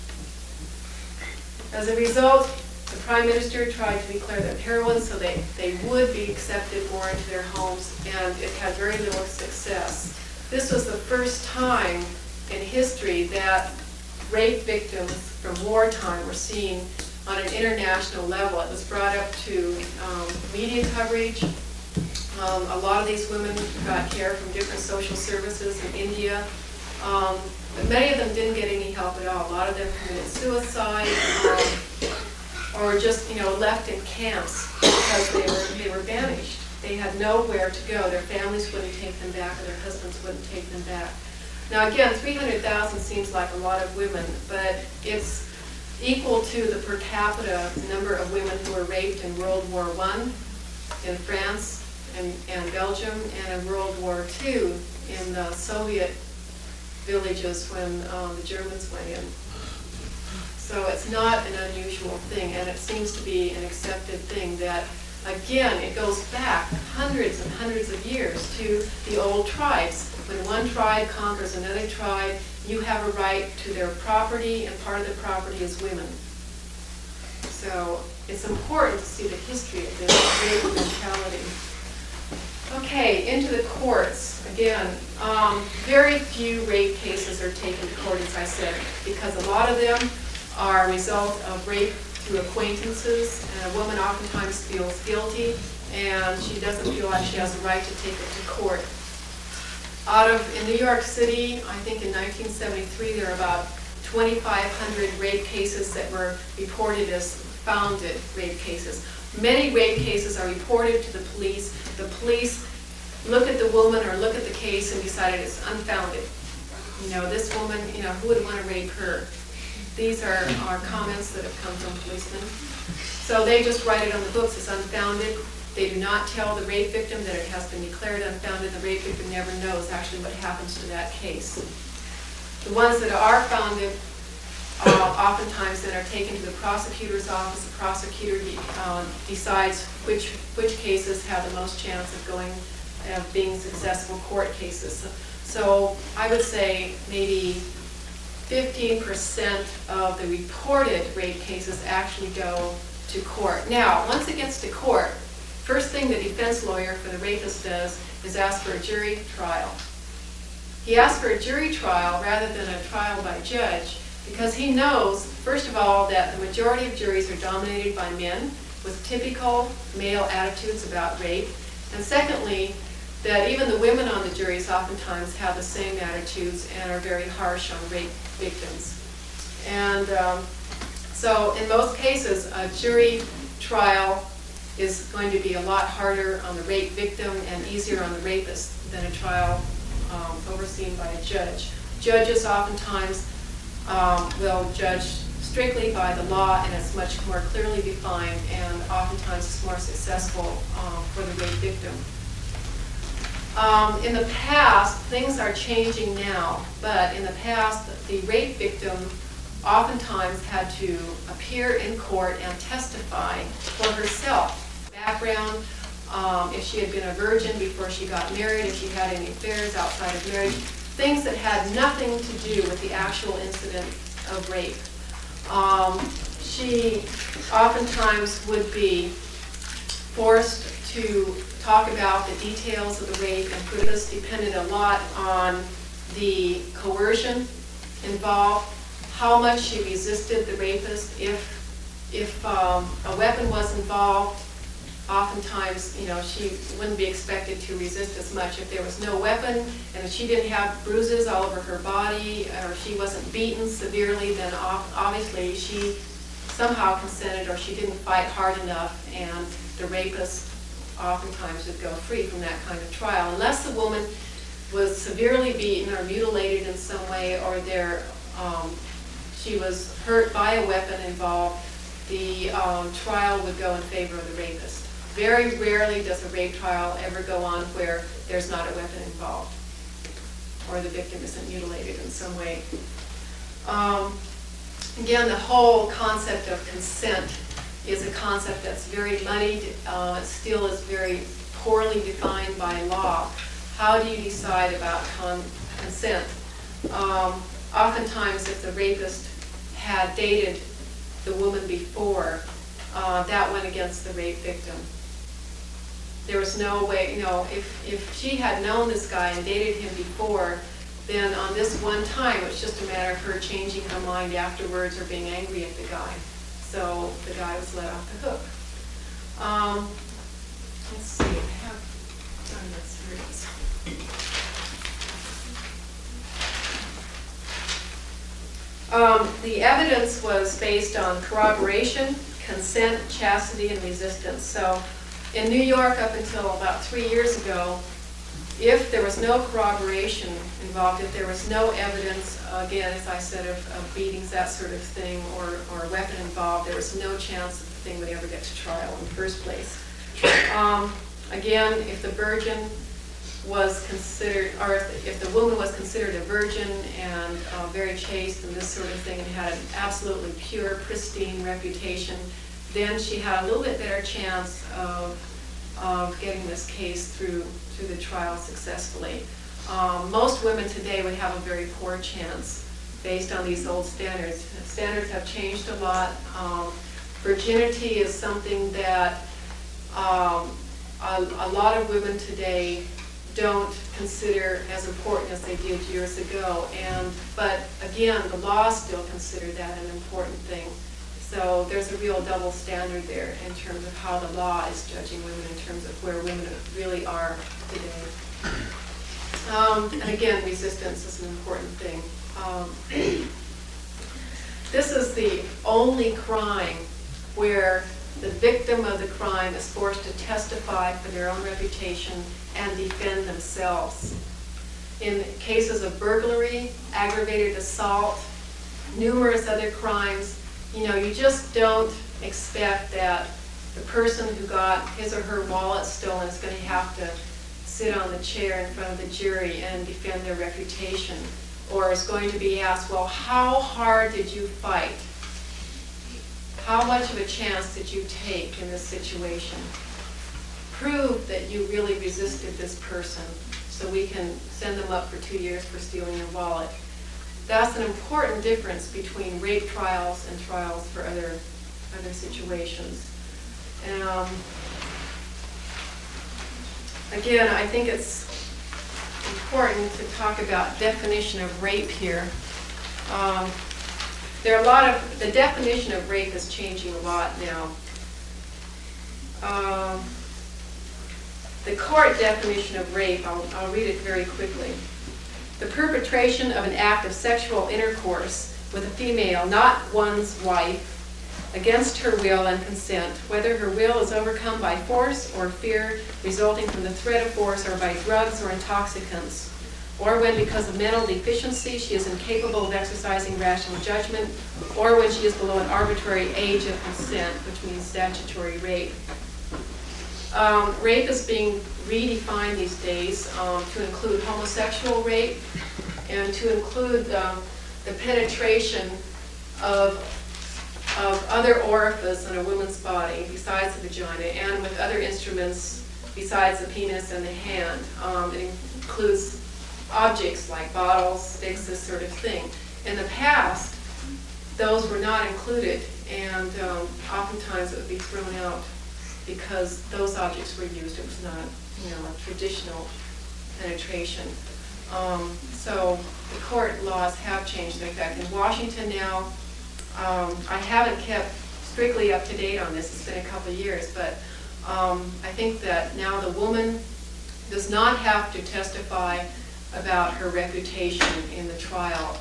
As a result, the Prime Minister tried to declare them heroines so they would be accepted more into their homes, and it had very little success. This was the first time in history that rape victims from wartime were seen on an international level. It was brought up to media coverage. A lot of these women got care from different social services in India, but many of them didn't get any help at all. A lot of them committed suicide, or just left in camps because they were banished. They had nowhere to go. Their families wouldn't take them back, or their husbands wouldn't take them back. Now again, 300,000 seems like a lot of women, but it's equal to the per capita number of women who were raped in World War I in France and Belgium, and in World War II in the Soviet villages when the Germans went in. So it's not an unusual thing, and it seems to be an accepted thing that, again, it goes back hundreds and hundreds of years to the old tribes. When one tribe conquers another tribe, you have a right to their property, and part of the property is women. So it's important to see the history of this rape mentality. Okay, into the courts. Again, very few rape cases are taken to court, as I said, because a lot of them are a result of rape through acquaintances, and a woman oftentimes feels guilty, and she doesn't feel like she has a right to take it to court. In New York City, I think in 1973, there were about 2,500 rape cases that were reported as founded rape cases. Many rape cases are reported to the police. The police look at the woman or look at the case and decided it's unfounded. This woman, who would want to rape her? These are comments that have come from policemen. So they just write it on the books as unfounded. They do not tell the rape victim that it has been declared unfounded. The rape victim never knows actually what happens to that case. The ones that are founded oftentimes then are taken to the prosecutor's office. The prosecutor decides which cases have the most chance of being successful court cases. So I would say maybe 15% of the reported rape cases actually go to court. Now, once it gets to court, first thing the defense lawyer for the rapist does is ask for a jury trial. He asks for a jury trial rather than a trial by judge because he knows, first of all, that the majority of juries are dominated by men with typical male attitudes about rape, and secondly, that even the women on the juries oftentimes have the same attitudes and are very harsh on rape victims. And so in most cases, a jury trial is going to be a lot harder on the rape victim and easier on the rapist than a trial overseen by a judge. Judges oftentimes will judge strictly by the law, and it's much more clearly defined, and oftentimes it's more successful for the rape victim. In the past, things are changing now, but in the past, the rape victim oftentimes had to appear in court and testify for herself. Background, if she had been a virgin before she got married, if she had any affairs outside of marriage, things that had nothing to do with the actual incident of rape. She oftentimes would be forced to talk about the details of the rape, and this depended a lot on the coercion involved, how much she resisted the rapist. If a weapon was involved, oftentimes, she wouldn't be expected to resist as much. If there was no weapon and if she didn't have bruises all over her body, or she wasn't beaten severely, then obviously she somehow consented, or she didn't fight hard enough, and the rapist oftentimes would go free from that kind of trial. Unless the woman was severely beaten or mutilated in some way, or she was hurt by a weapon involved, the trial would go in favor of the rapist. Very rarely does a rape trial ever go on where there's not a weapon involved, or the victim isn't mutilated in some way. Again, the whole concept of consent is a concept that's very muddied. It still is very poorly defined by law. How do you decide about consent? Oftentimes, if the rapist had dated the woman before, that went against the rape victim. There was no way, if she had known this guy and dated him before, then on this one time, it's just a matter of her changing her mind afterwards or being angry at the guy. So the guy was let off the hook. Let's see, I have done this series. The evidence was based on corroboration, consent, chastity, and resistance. So in New York, up until about 3 years ago, if there was no corroboration involved, if there was no evidence, again, as I said, of beatings, that sort of thing, or a weapon involved, there was no chance that the thing would ever get to trial in the first place. Again, if the virgin was considered, or if the woman was considered a virgin and very chaste and this sort of thing, and had an absolutely pure, pristine reputation, then she had a little bit better chance of getting this case through the trial successfully. Most women today would have a very poor chance based on these old standards. Standards have changed a lot. Virginity is something that a lot of women today don't consider as important as they did years ago. But again, the law still considered that an important thing. So there's a real double standard there in terms of how the law is judging women in terms of where women really are today. And again, resistance is an important thing. This is the only crime where the victim of the crime is forced to testify for their own reputation and defend themselves. In cases of burglary, aggravated assault, numerous other crimes, you just don't expect that the person who got his or her wallet stolen is going to have to sit on the chair in front of the jury and defend their reputation, or is going to be asked, well, how hard did you fight? How much of a chance did you take in this situation? Prove that you really resisted this person so we can send them up for 2 years for stealing your wallet. That's an important difference between rape trials and trials for other situations. Again, I think it's important to talk about definition of rape here. The definition of rape is changing a lot now. The court definition of rape, I'll read it very quickly. The perpetration of an act of sexual intercourse with a female, not one's wife, against her will and consent, whether her will is overcome by force or fear resulting from the threat of force or by drugs or intoxicants, or when because of mental deficiency she is incapable of exercising rational judgment, or when she is below an arbitrary age of consent, which means statutory rape. Rape is being redefined these days to include homosexual rape and to include the penetration of other orifices in a woman's body besides the vagina, and with other instruments besides the penis and the hand. It includes objects like bottles, sticks, this sort of thing. In the past, those were not included, and oftentimes it would be thrown out because those objects were used. It was not, a traditional penetration. So the court laws have changed. In fact, in Washington now, I haven't kept strictly up to date on this. It's been a couple of years, but I think that now the woman does not have to testify about her reputation in the trial.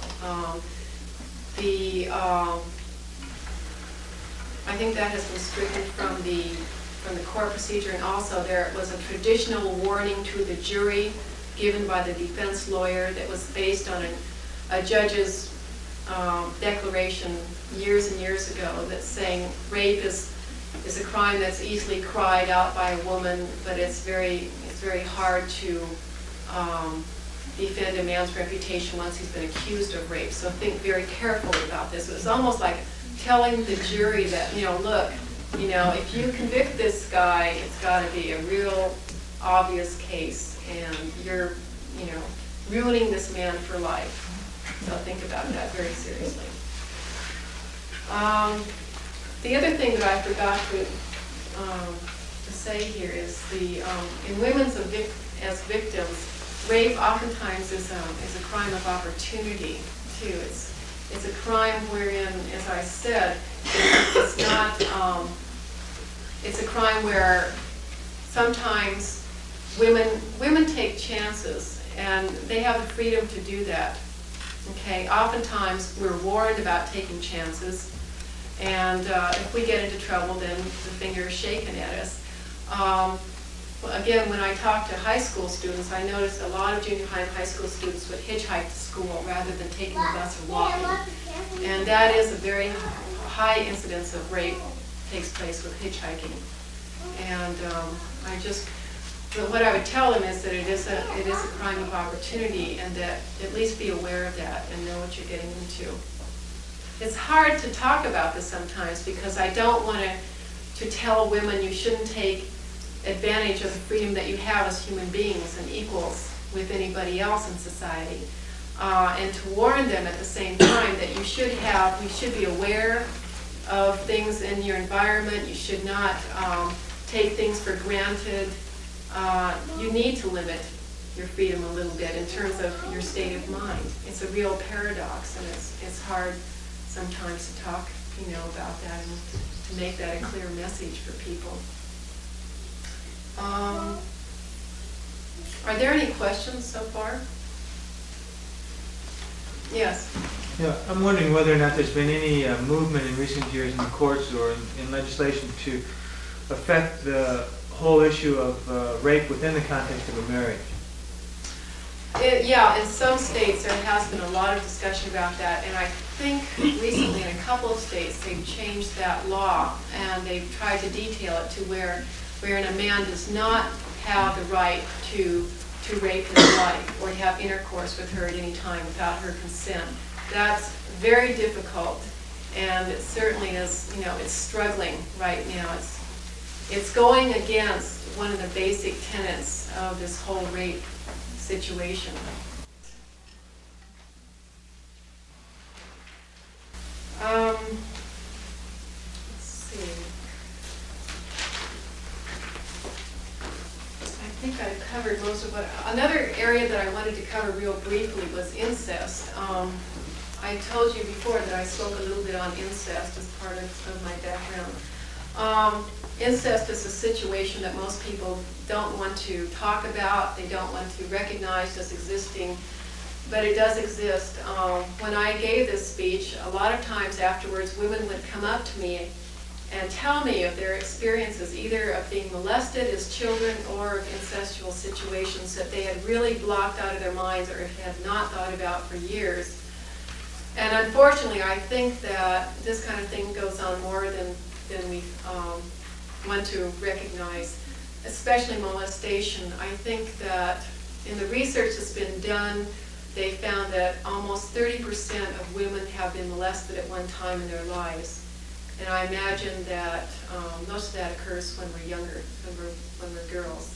I think that has been stricken from the court procedure, and also there was a traditional warning to the jury given by the defense lawyer that was based on a judge's declaration years and years ago that's saying rape is a crime that's easily cried out by a woman, but it's very hard to defend a man's reputation once he's been accused of rape. So think very carefully about this. It was almost like telling the jury that, look, if you convict this guy, it's got to be a real obvious case, and you're, ruining this man for life. So think about that very seriously. The other thing that I forgot to say here is in women as victims, rape oftentimes is a crime of opportunity too. It's a crime wherein, as I said, it's not. It's a crime where sometimes women take chances, and they have the freedom to do that. Okay. Oftentimes we're warned about taking chances, and if we get into trouble, then the finger is shaken at us. Again, when I talk to high school students, I notice a lot of junior high and high school students would hitchhike to school rather than taking the bus or walking. And that is a very high incidence of rape takes place with hitchhiking. And what I would tell them is that it is a crime of opportunity, and that at least be aware of that and know what you're getting into. It's hard to talk about this sometimes because I don't want to tell women you shouldn't take advantage of the freedom that you have as human beings and equals with anybody else in society, and to warn them at the same time that you should be aware of things in your environment. You should not take things for granted. You need to limit your freedom a little bit in terms of your state of mind. It's a real paradox, and it's hard sometimes to talk, about that and to make that a clear message for people. Are there any questions so far? Yes. Yeah, I'm wondering whether or not there's been any movement in recent years in the courts or in legislation to affect the whole issue of rape within the context of a marriage. Yeah, in some states there has been a lot of discussion about that, and I think recently in a couple of states they've changed that law and they've tried to detail it to wherein a man does not have the right to rape his wife or to have intercourse with her at any time without her consent. That's very difficult, and it certainly is, it's struggling right now. It's going against one of the basic tenets of this whole rape situation. Let's see. I think I've covered most of what. Another area that I wanted to cover real briefly was incest. I told you before that I spoke a little bit on incest as part of my background. Incest is a situation that most people don't want to talk about, they don't want to recognize as existing, but it does exist. When I gave this speech, a lot of times afterwards women would come up to me and tell me of their experiences, either of being molested as children or of incestual situations that they had really blocked out of their minds or had not thought about for years. And unfortunately, I think that this kind of thing goes on more than we want to recognize, especially molestation. I think that in the research that's been done, they found that almost 30% of women have been molested at one time in their lives. And I imagine that most of that occurs when we're younger, when we're girls.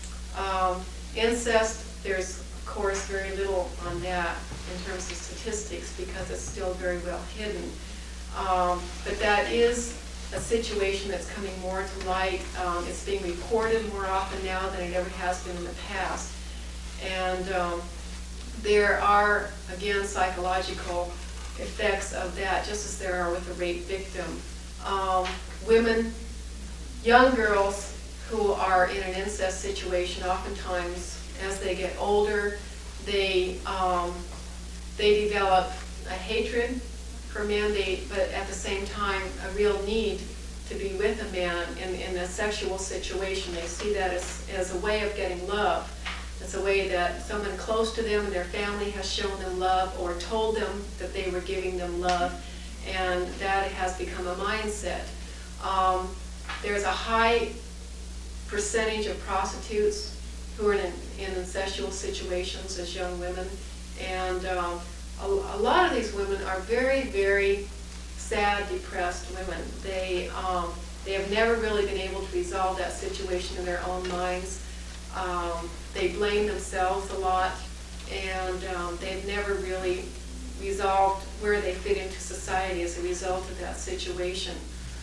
Incest, there's of course very little on that in terms of statistics because it's still very well hidden. But that is a situation that's coming more to light. It's being reported more often now than it ever has been in the past. And there are, again, psychological effects of that, just as there are with a rape victim. Women, young girls who are in an incest situation, oftentimes as they get older, they develop a hatred for men, but at the same time a real need to be with a man in a sexual situation. They see that as a way of getting love. It's a way that someone close to them and their family has shown them love or told them that they were giving them love, and that has become a mindset. There's a high percentage of prostitutes who are in incestual situations as young women, and a lot of these women are very, very sad, depressed women. They have never really been able to resolve that situation in their own minds. They blame themselves a lot, and they've never really resolved where they fit into society as a result of that situation.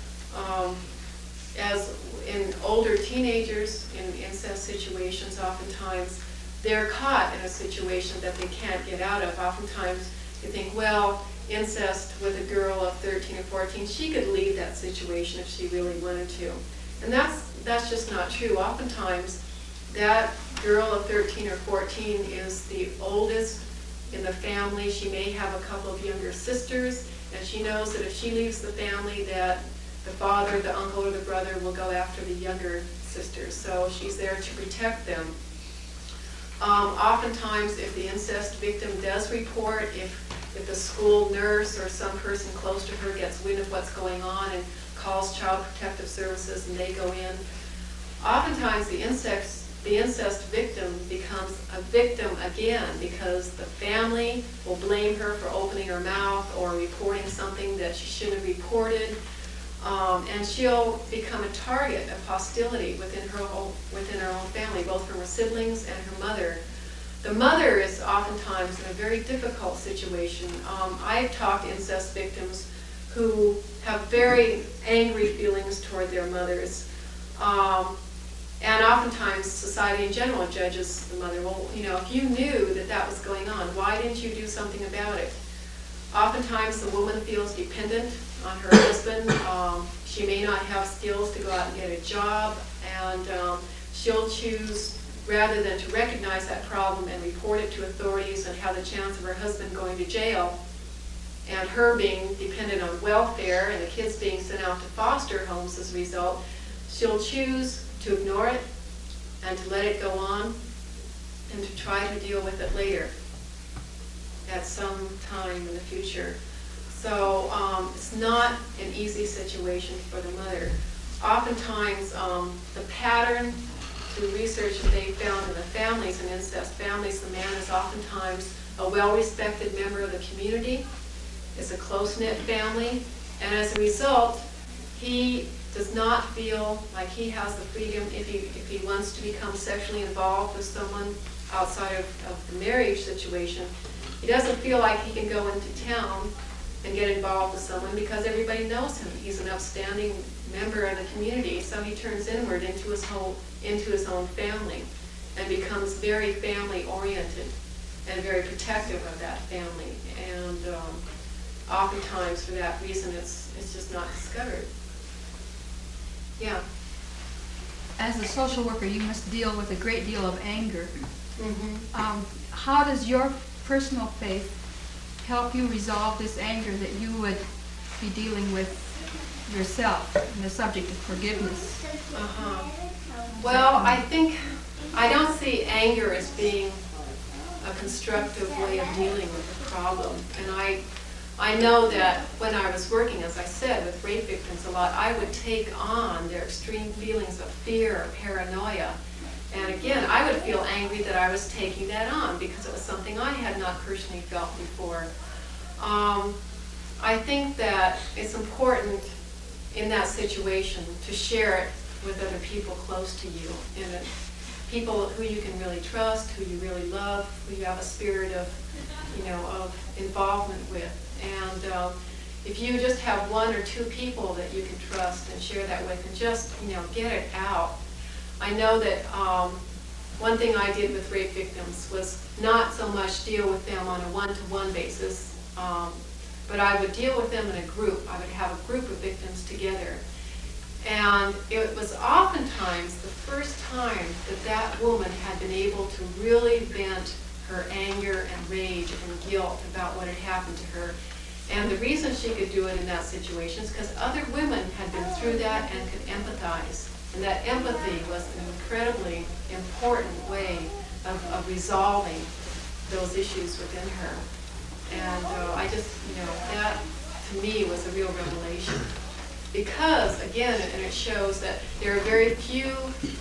As in older teenagers in incest situations, oftentimes they're caught in a situation that they can't get out of. Oftentimes you think, well, incest with a girl of 13 or 14, she could leave that situation if she really wanted to. And that's just not true. Oftentimes that girl of 13 or 14 is the oldest in the family. She may have a couple of younger sisters, and she knows that if she leaves the family that the father, the uncle, or the brother will go after the younger sisters. So she's there to protect them. Oftentimes, if the incest victim does report, if the school nurse or some person close to her gets wind of what's going on and calls Child Protective Services and they go in, oftentimes the incest victim becomes a victim again because the family will blame her for opening her mouth or reporting something that she shouldn't have reported, and she'll become a target of hostility within her own family, both from her siblings and her mother. The mother is oftentimes in a very difficult situation. I've talked to incest victims who have very angry feelings toward their mothers. And oftentimes society in general judges the mother. Well, if you knew that that was going on, why didn't you do something about it? Oftentimes the woman feels dependent on her husband. She may not have skills to go out and get a job, and she'll choose rather than to recognize that problem and report it to authorities and have the chance of her husband going to jail and her being dependent on welfare and the kids being sent out to foster homes as a result, she'll choose to ignore it and to let it go on and to try to deal with it later at some time in the future. So it's not an easy situation for the mother. Oftentimes, the pattern through research that they found in the families, in incest families, the man is oftentimes a well-respected member of the community. It's a close-knit family, and as a result, he does not feel like he has the freedom if he wants to become sexually involved with someone outside of the marriage situation. He doesn't feel like he can go into town and get involved with someone because everybody knows him. He's an upstanding member of the community, so he turns inward into his own family and becomes very family-oriented and very protective of that family. And oftentimes, for that reason, it's just not discovered. Yeah. As a social worker, you must deal with a great deal of anger. Mm-hmm. How does your personal faith help you resolve this anger that you would be dealing with yourself and the subject of forgiveness? Well, I don't see anger as being a constructive way of dealing with the problem. And I know that when I was working, as I said, with rape victims a lot, I would take on their extreme feelings of fear or paranoia. And again, I would feel angry that I was taking that on because it was something I had not personally felt before. I think that it's important in that situation to share it with other people close to you, and people who you can really trust, who you really love, who you have a spirit of involvement with. And if you just have one or two people that you can trust and share that with and just, get it out. I know that one thing I did with rape victims was not so much deal with them on a one-to-one basis, but I would deal with them in a group. I would have a group of victims together. And it was oftentimes the first time that woman had been able to really vent her anger and rage and guilt about what had happened to her. And the reason she could do it in that situation is because other women had been through that and could empathize. And that empathy was an incredibly important way of resolving those issues within her. And I just, that to me was a real revelation. Because, again, and it shows that there are very few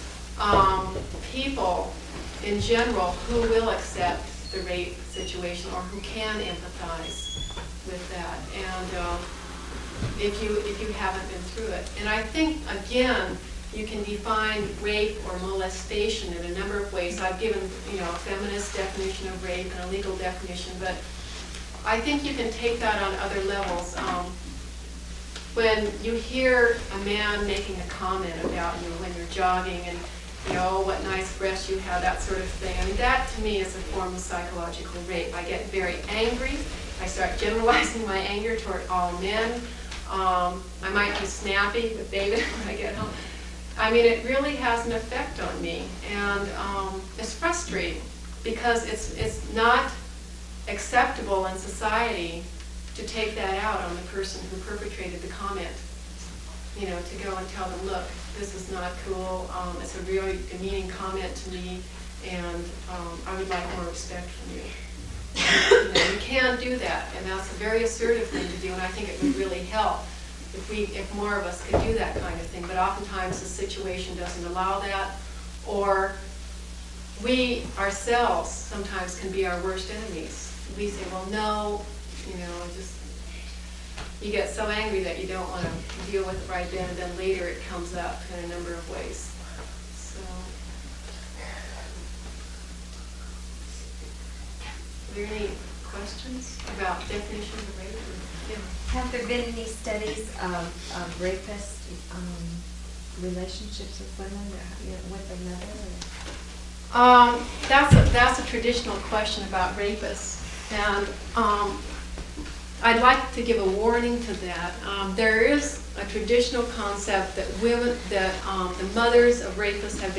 people in general who will accept the rape situation or who can empathize with that. And if you haven't been through it. And I think, again, you can define rape or molestation in a number of ways. I've given, a feminist definition of rape and a legal definition, but I think you can take that on other levels. When you hear a man making a comment about you when you're jogging and, oh, what nice breasts you have, that sort of thing, I mean, that to me is a form of psychological rape. I get very angry. I start generalizing my anger toward all men. I might be snappy with David when I get home. I mean, it really has an effect on me, and it's frustrating because it's not acceptable in society to take that out on the person who perpetrated the comment. To go and tell them, look, this is not cool. It's a really demeaning comment to me, and I would like more respect from you. You can't do that, and that's a very assertive thing to do, and I think it would really help if more of us could do that kind of thing. But oftentimes the situation doesn't allow that, or we ourselves sometimes can be our worst enemies. We say, well, no, you get so angry that you don't want to deal with it right then, and then later it comes up in a number of ways. So, are there any questions about definitions of rape? Have there been any studies of rapist relationships with women, or, with another? That's a traditional question about rapists, and I'd like to give a warning to that. There is a traditional concept that the mothers of rapists have been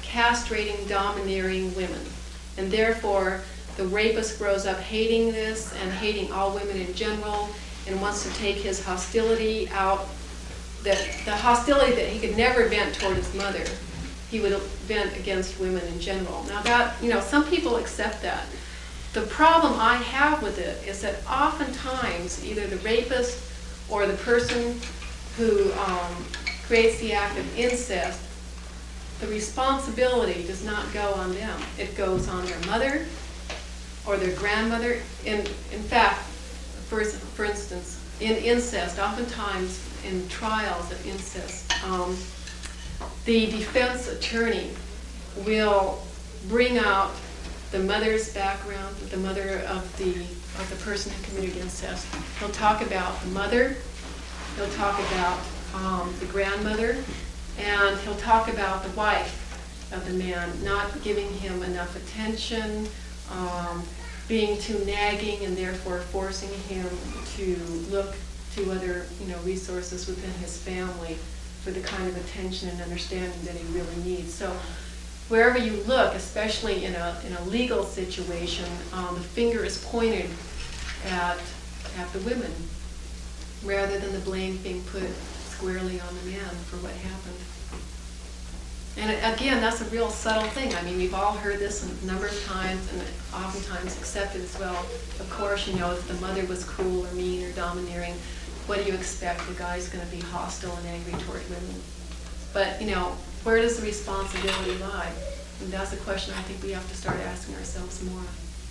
castrating, domineering women. And therefore, the rapist grows up hating this and hating all women in general and wants to take his hostility out, the hostility that he could never vent toward his mother, he would vent against women in general. Now that, some people accept that. The problem I have with it is that oftentimes either the rapist or the person who creates the act of incest, the responsibility does not go on them. It goes on their mother or their grandmother. In fact, for instance, in incest, oftentimes in trials of incest, the defense attorney will bring out the mother's background, the mother of the person who committed incest. He'll talk about the mother, he'll talk about the grandmother, and he'll talk about the wife of the man, not giving him enough attention, being too nagging, and therefore forcing him to look to other, resources within his family for the kind of attention and understanding that he really needs. So wherever you look, especially in a legal situation, the finger is pointed at the women, rather than the blame being put squarely on the man for what happened. And again, that's a real subtle thing. I mean, we've all heard this a number of times and oftentimes accepted as well. Of course, if the mother was cruel or mean or domineering, what do you expect? The guy's going to be hostile and angry toward women. But, where does the responsibility lie? And that's a question I think we have to start asking ourselves more.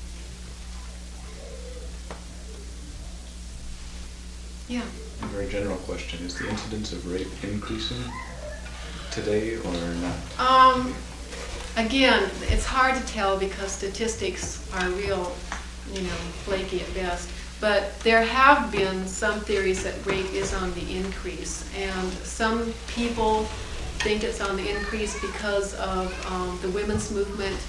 Yeah. A very general question, is the incidence of rape increasing today or not? Again, it's hard to tell because statistics are real, flaky at best. But there have been some theories that rape is on the increase, and some people think it's on the increase because of the women's movement,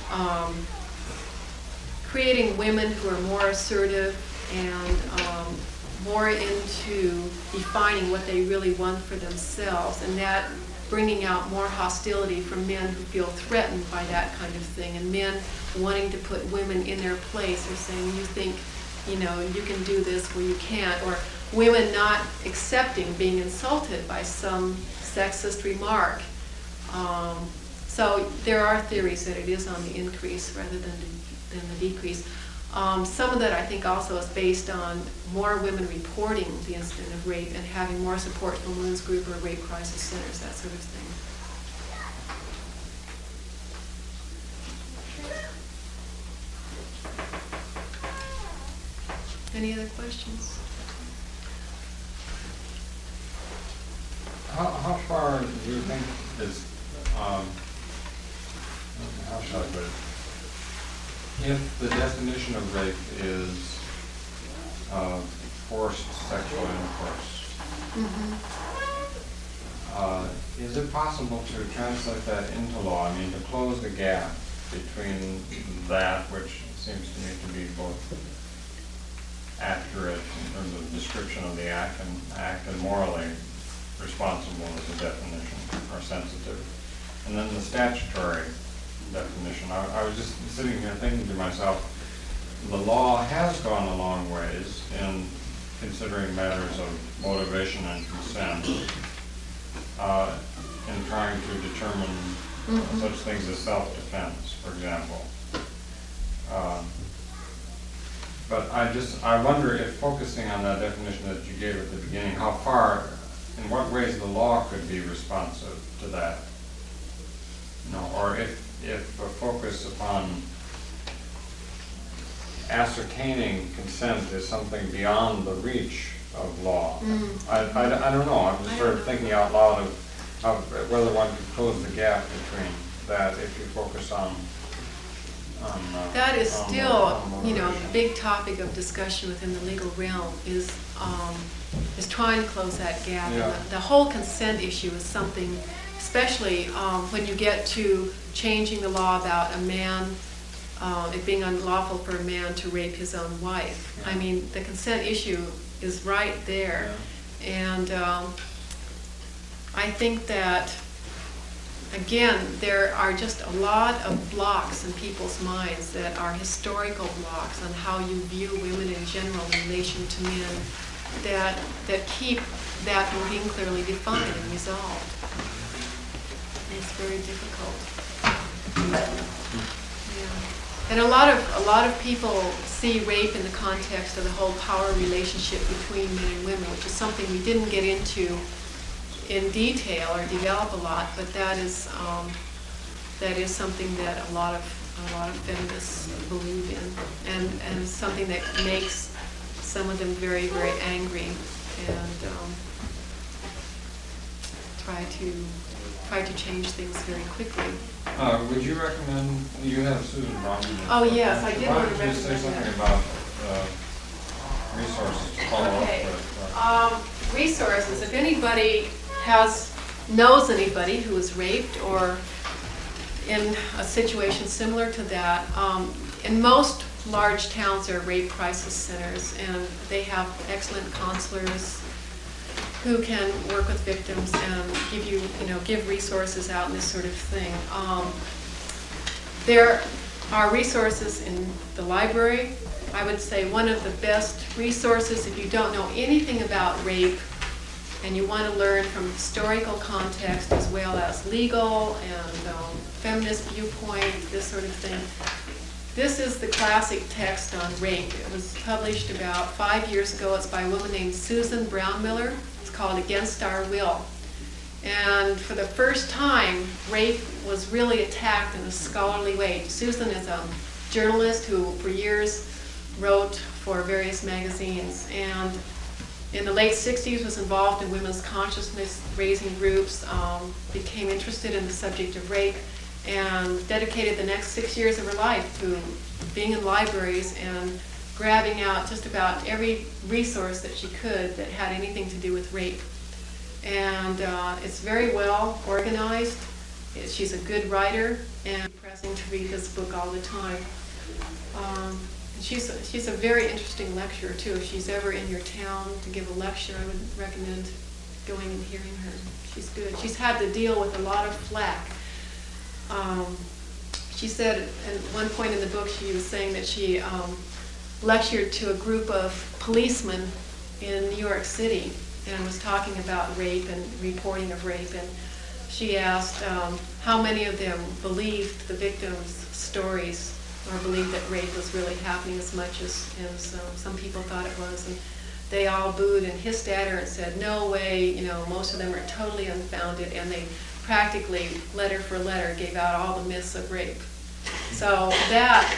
creating women who are more assertive and more into defining what they really want for themselves, and that bringing out more hostility from men who feel threatened by that kind of thing, and men wanting to put women in their place or saying, you think, you can do this where you can't, or women not accepting being insulted by some sexist remark. So there are theories that it is on the increase rather than the decrease. Some of that I think also is based on more women reporting the incident of rape and having more support from women's group or rape crisis centers, that sort of thing. Any other questions? How far do you think is, how shall I put it? If the definition of rape is forced sexual intercourse, is it possible to translate that into law? I mean, to close the gap between that, which seems to me to be both accurate in terms of description of the act and morally responsible as a definition, or sensitive, and then the statutory definition. I was just sitting here thinking to myself, the law has gone a long ways in considering matters of motivation and consent, in trying to determine such things as self-defense, for example. But I wonder if focusing on that definition that you gave at the beginning, how far, in what ways the law could be responsive to that, or if a focus upon ascertaining consent is something beyond the reach of law. I don't know. I'm just sort of thinking out loud of whether one could close the gap between that if you focus on that is still, a big topic of discussion within the legal realm is trying to close that gap. Yeah. And the whole consent issue is something, especially when you get to changing the law about a man, it being unlawful for a man to rape his own wife. Yeah. I mean, the consent issue is right there. Yeah. And I think that again, there are just a lot of blocks in people's minds that are historical blocks on how you view women in general in relation to men that keep that from being clearly defined and resolved. It's very difficult. Yeah. And a lot of people see rape in the context of the whole power relationship between men and women, which is something we didn't get into in detail or develop a lot, but that is something that a lot of feminists believe in, and something that makes some of them very, very angry, and try to change things very quickly. Would you recommend, you have Susan Brown? Oh, yes, I did Why want to don't you say recommend something that. about resources to follow Okay. up with? Resources, if anybody knows anybody who was raped or in a situation similar to that, in most large towns there are rape crisis centers, and they have excellent counselors who can work with victims and give resources out and this sort of thing. There are resources in the library. I would say one of the best resources if you don't know anything about rape and you want to learn from historical context as well as legal and feminist viewpoint, this sort of thing. This is the classic text on rape. It was published about 5 years ago. It's by a woman named Susan Brownmiller. It's called Against Our Will. And for the first time, rape was really attacked in a scholarly way. Susan is a journalist who for years wrote for various magazines, and in the late 60s was involved in women's consciousness raising groups, became interested in the subject of rape, and dedicated the next 6 years of her life to being in libraries and grabbing out just about every resource that she could that had anything to do with rape. And it's very well organized. She's a good writer, and pressing to read this book all the time. She's a very interesting lecturer too. If she's ever in your town to give a lecture, I would recommend going and hearing her. She's good. She's had to deal with a lot of flack. She said at one point in the book she was saying that she lectured to a group of policemen in New York City and was talking about rape and reporting of rape, and she asked how many of them believed the victims' stories or believed that rape was really happening as much as some people thought it was, and they all booed and hissed at her and said, no way, most of them are totally unfounded, and they practically, letter for letter, gave out all the myths of rape. So that,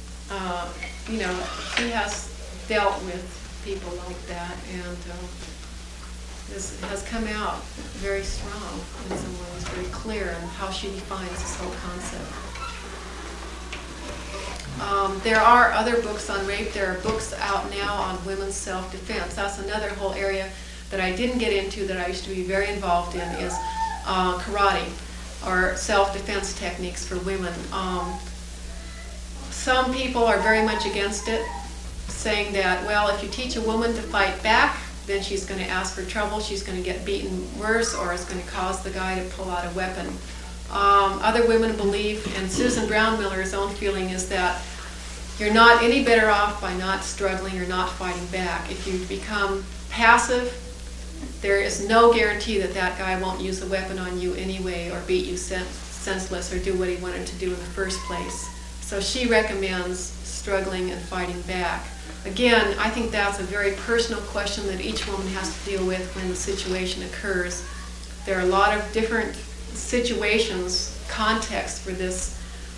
she has dealt with people like that, and this has come out very strong in some ways, very clear in how she defines this whole concept. There are other books on rape. There are books out now on women's self-defense. That's another whole area that I didn't get into that I used to be very involved in, is karate, or self-defense techniques for women. Some people are very much against it, saying that, well, if you teach a woman to fight back, then she's going to ask for trouble, she's going to get beaten worse, or it's going to cause the guy to pull out a weapon. Other women believe, and Susan Brownmiller's own feeling is that you're not any better off by not struggling or not fighting back. If you become passive, there is no guarantee that that guy won't use a weapon on you anyway, or beat you senseless, or do what he wanted to do in the first place. So she recommends struggling and fighting back. Again, I think that's a very personal question that each woman has to deal with when the situation occurs. There are a lot of different situations, contexts for this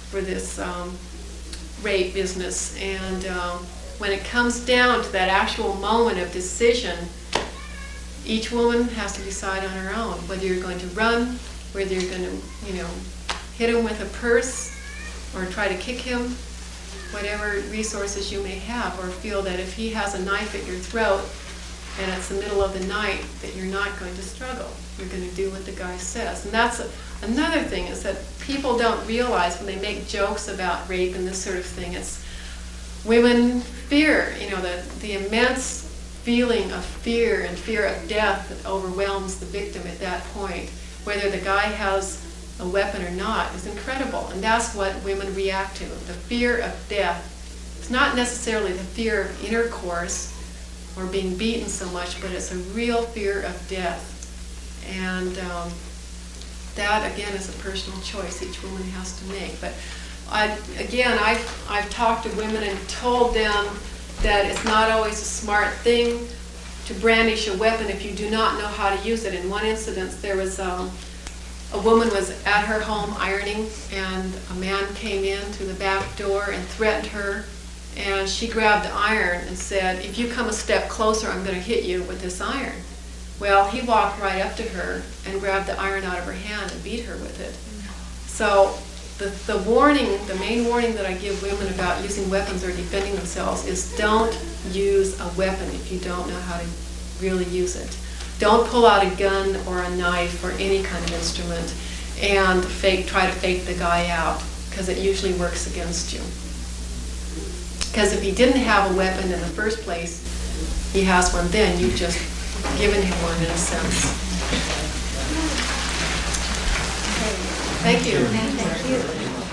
rape business, and when it comes down to that actual moment of decision, each woman has to decide on her own whether you're going to run, whether you're going to, hit him with a purse, or try to kick him, whatever resources you may have, or feel that if he has a knife at your throat and it's the middle of the night, that you're not going to struggle. You're going to do what the guy says. And that's another thing, is that people don't realize when they make jokes about rape and this sort of thing, it's women fear, the immense feeling of fear and fear of death that overwhelms the victim at that point. Whether the guy has a weapon or not is incredible, and that's what women react to, the fear of death. It's not necessarily the fear of intercourse or being beaten so much, but it's a real fear of death. And that, again, is a personal choice each woman has to make. But I've talked to women and told them that it's not always a smart thing to brandish a weapon if you do not know how to use it. In one incident, there was a woman was at her home ironing, and a man came in through the back door and threatened her, and she grabbed the iron and said, "If you come a step closer, I'm going to hit you with this iron." Well, he walked right up to her and grabbed the iron out of her hand and beat her with it. So the warning, the main warning that I give women about using weapons or defending themselves is don't use a weapon if you don't know how to really use it. Don't pull out a gun or a knife or any kind of instrument and try to fake the guy out, because it usually works against you. Because if he didn't have a weapon in the first place, he has one then. You've just given him one in a sense. Thank you. Thank you.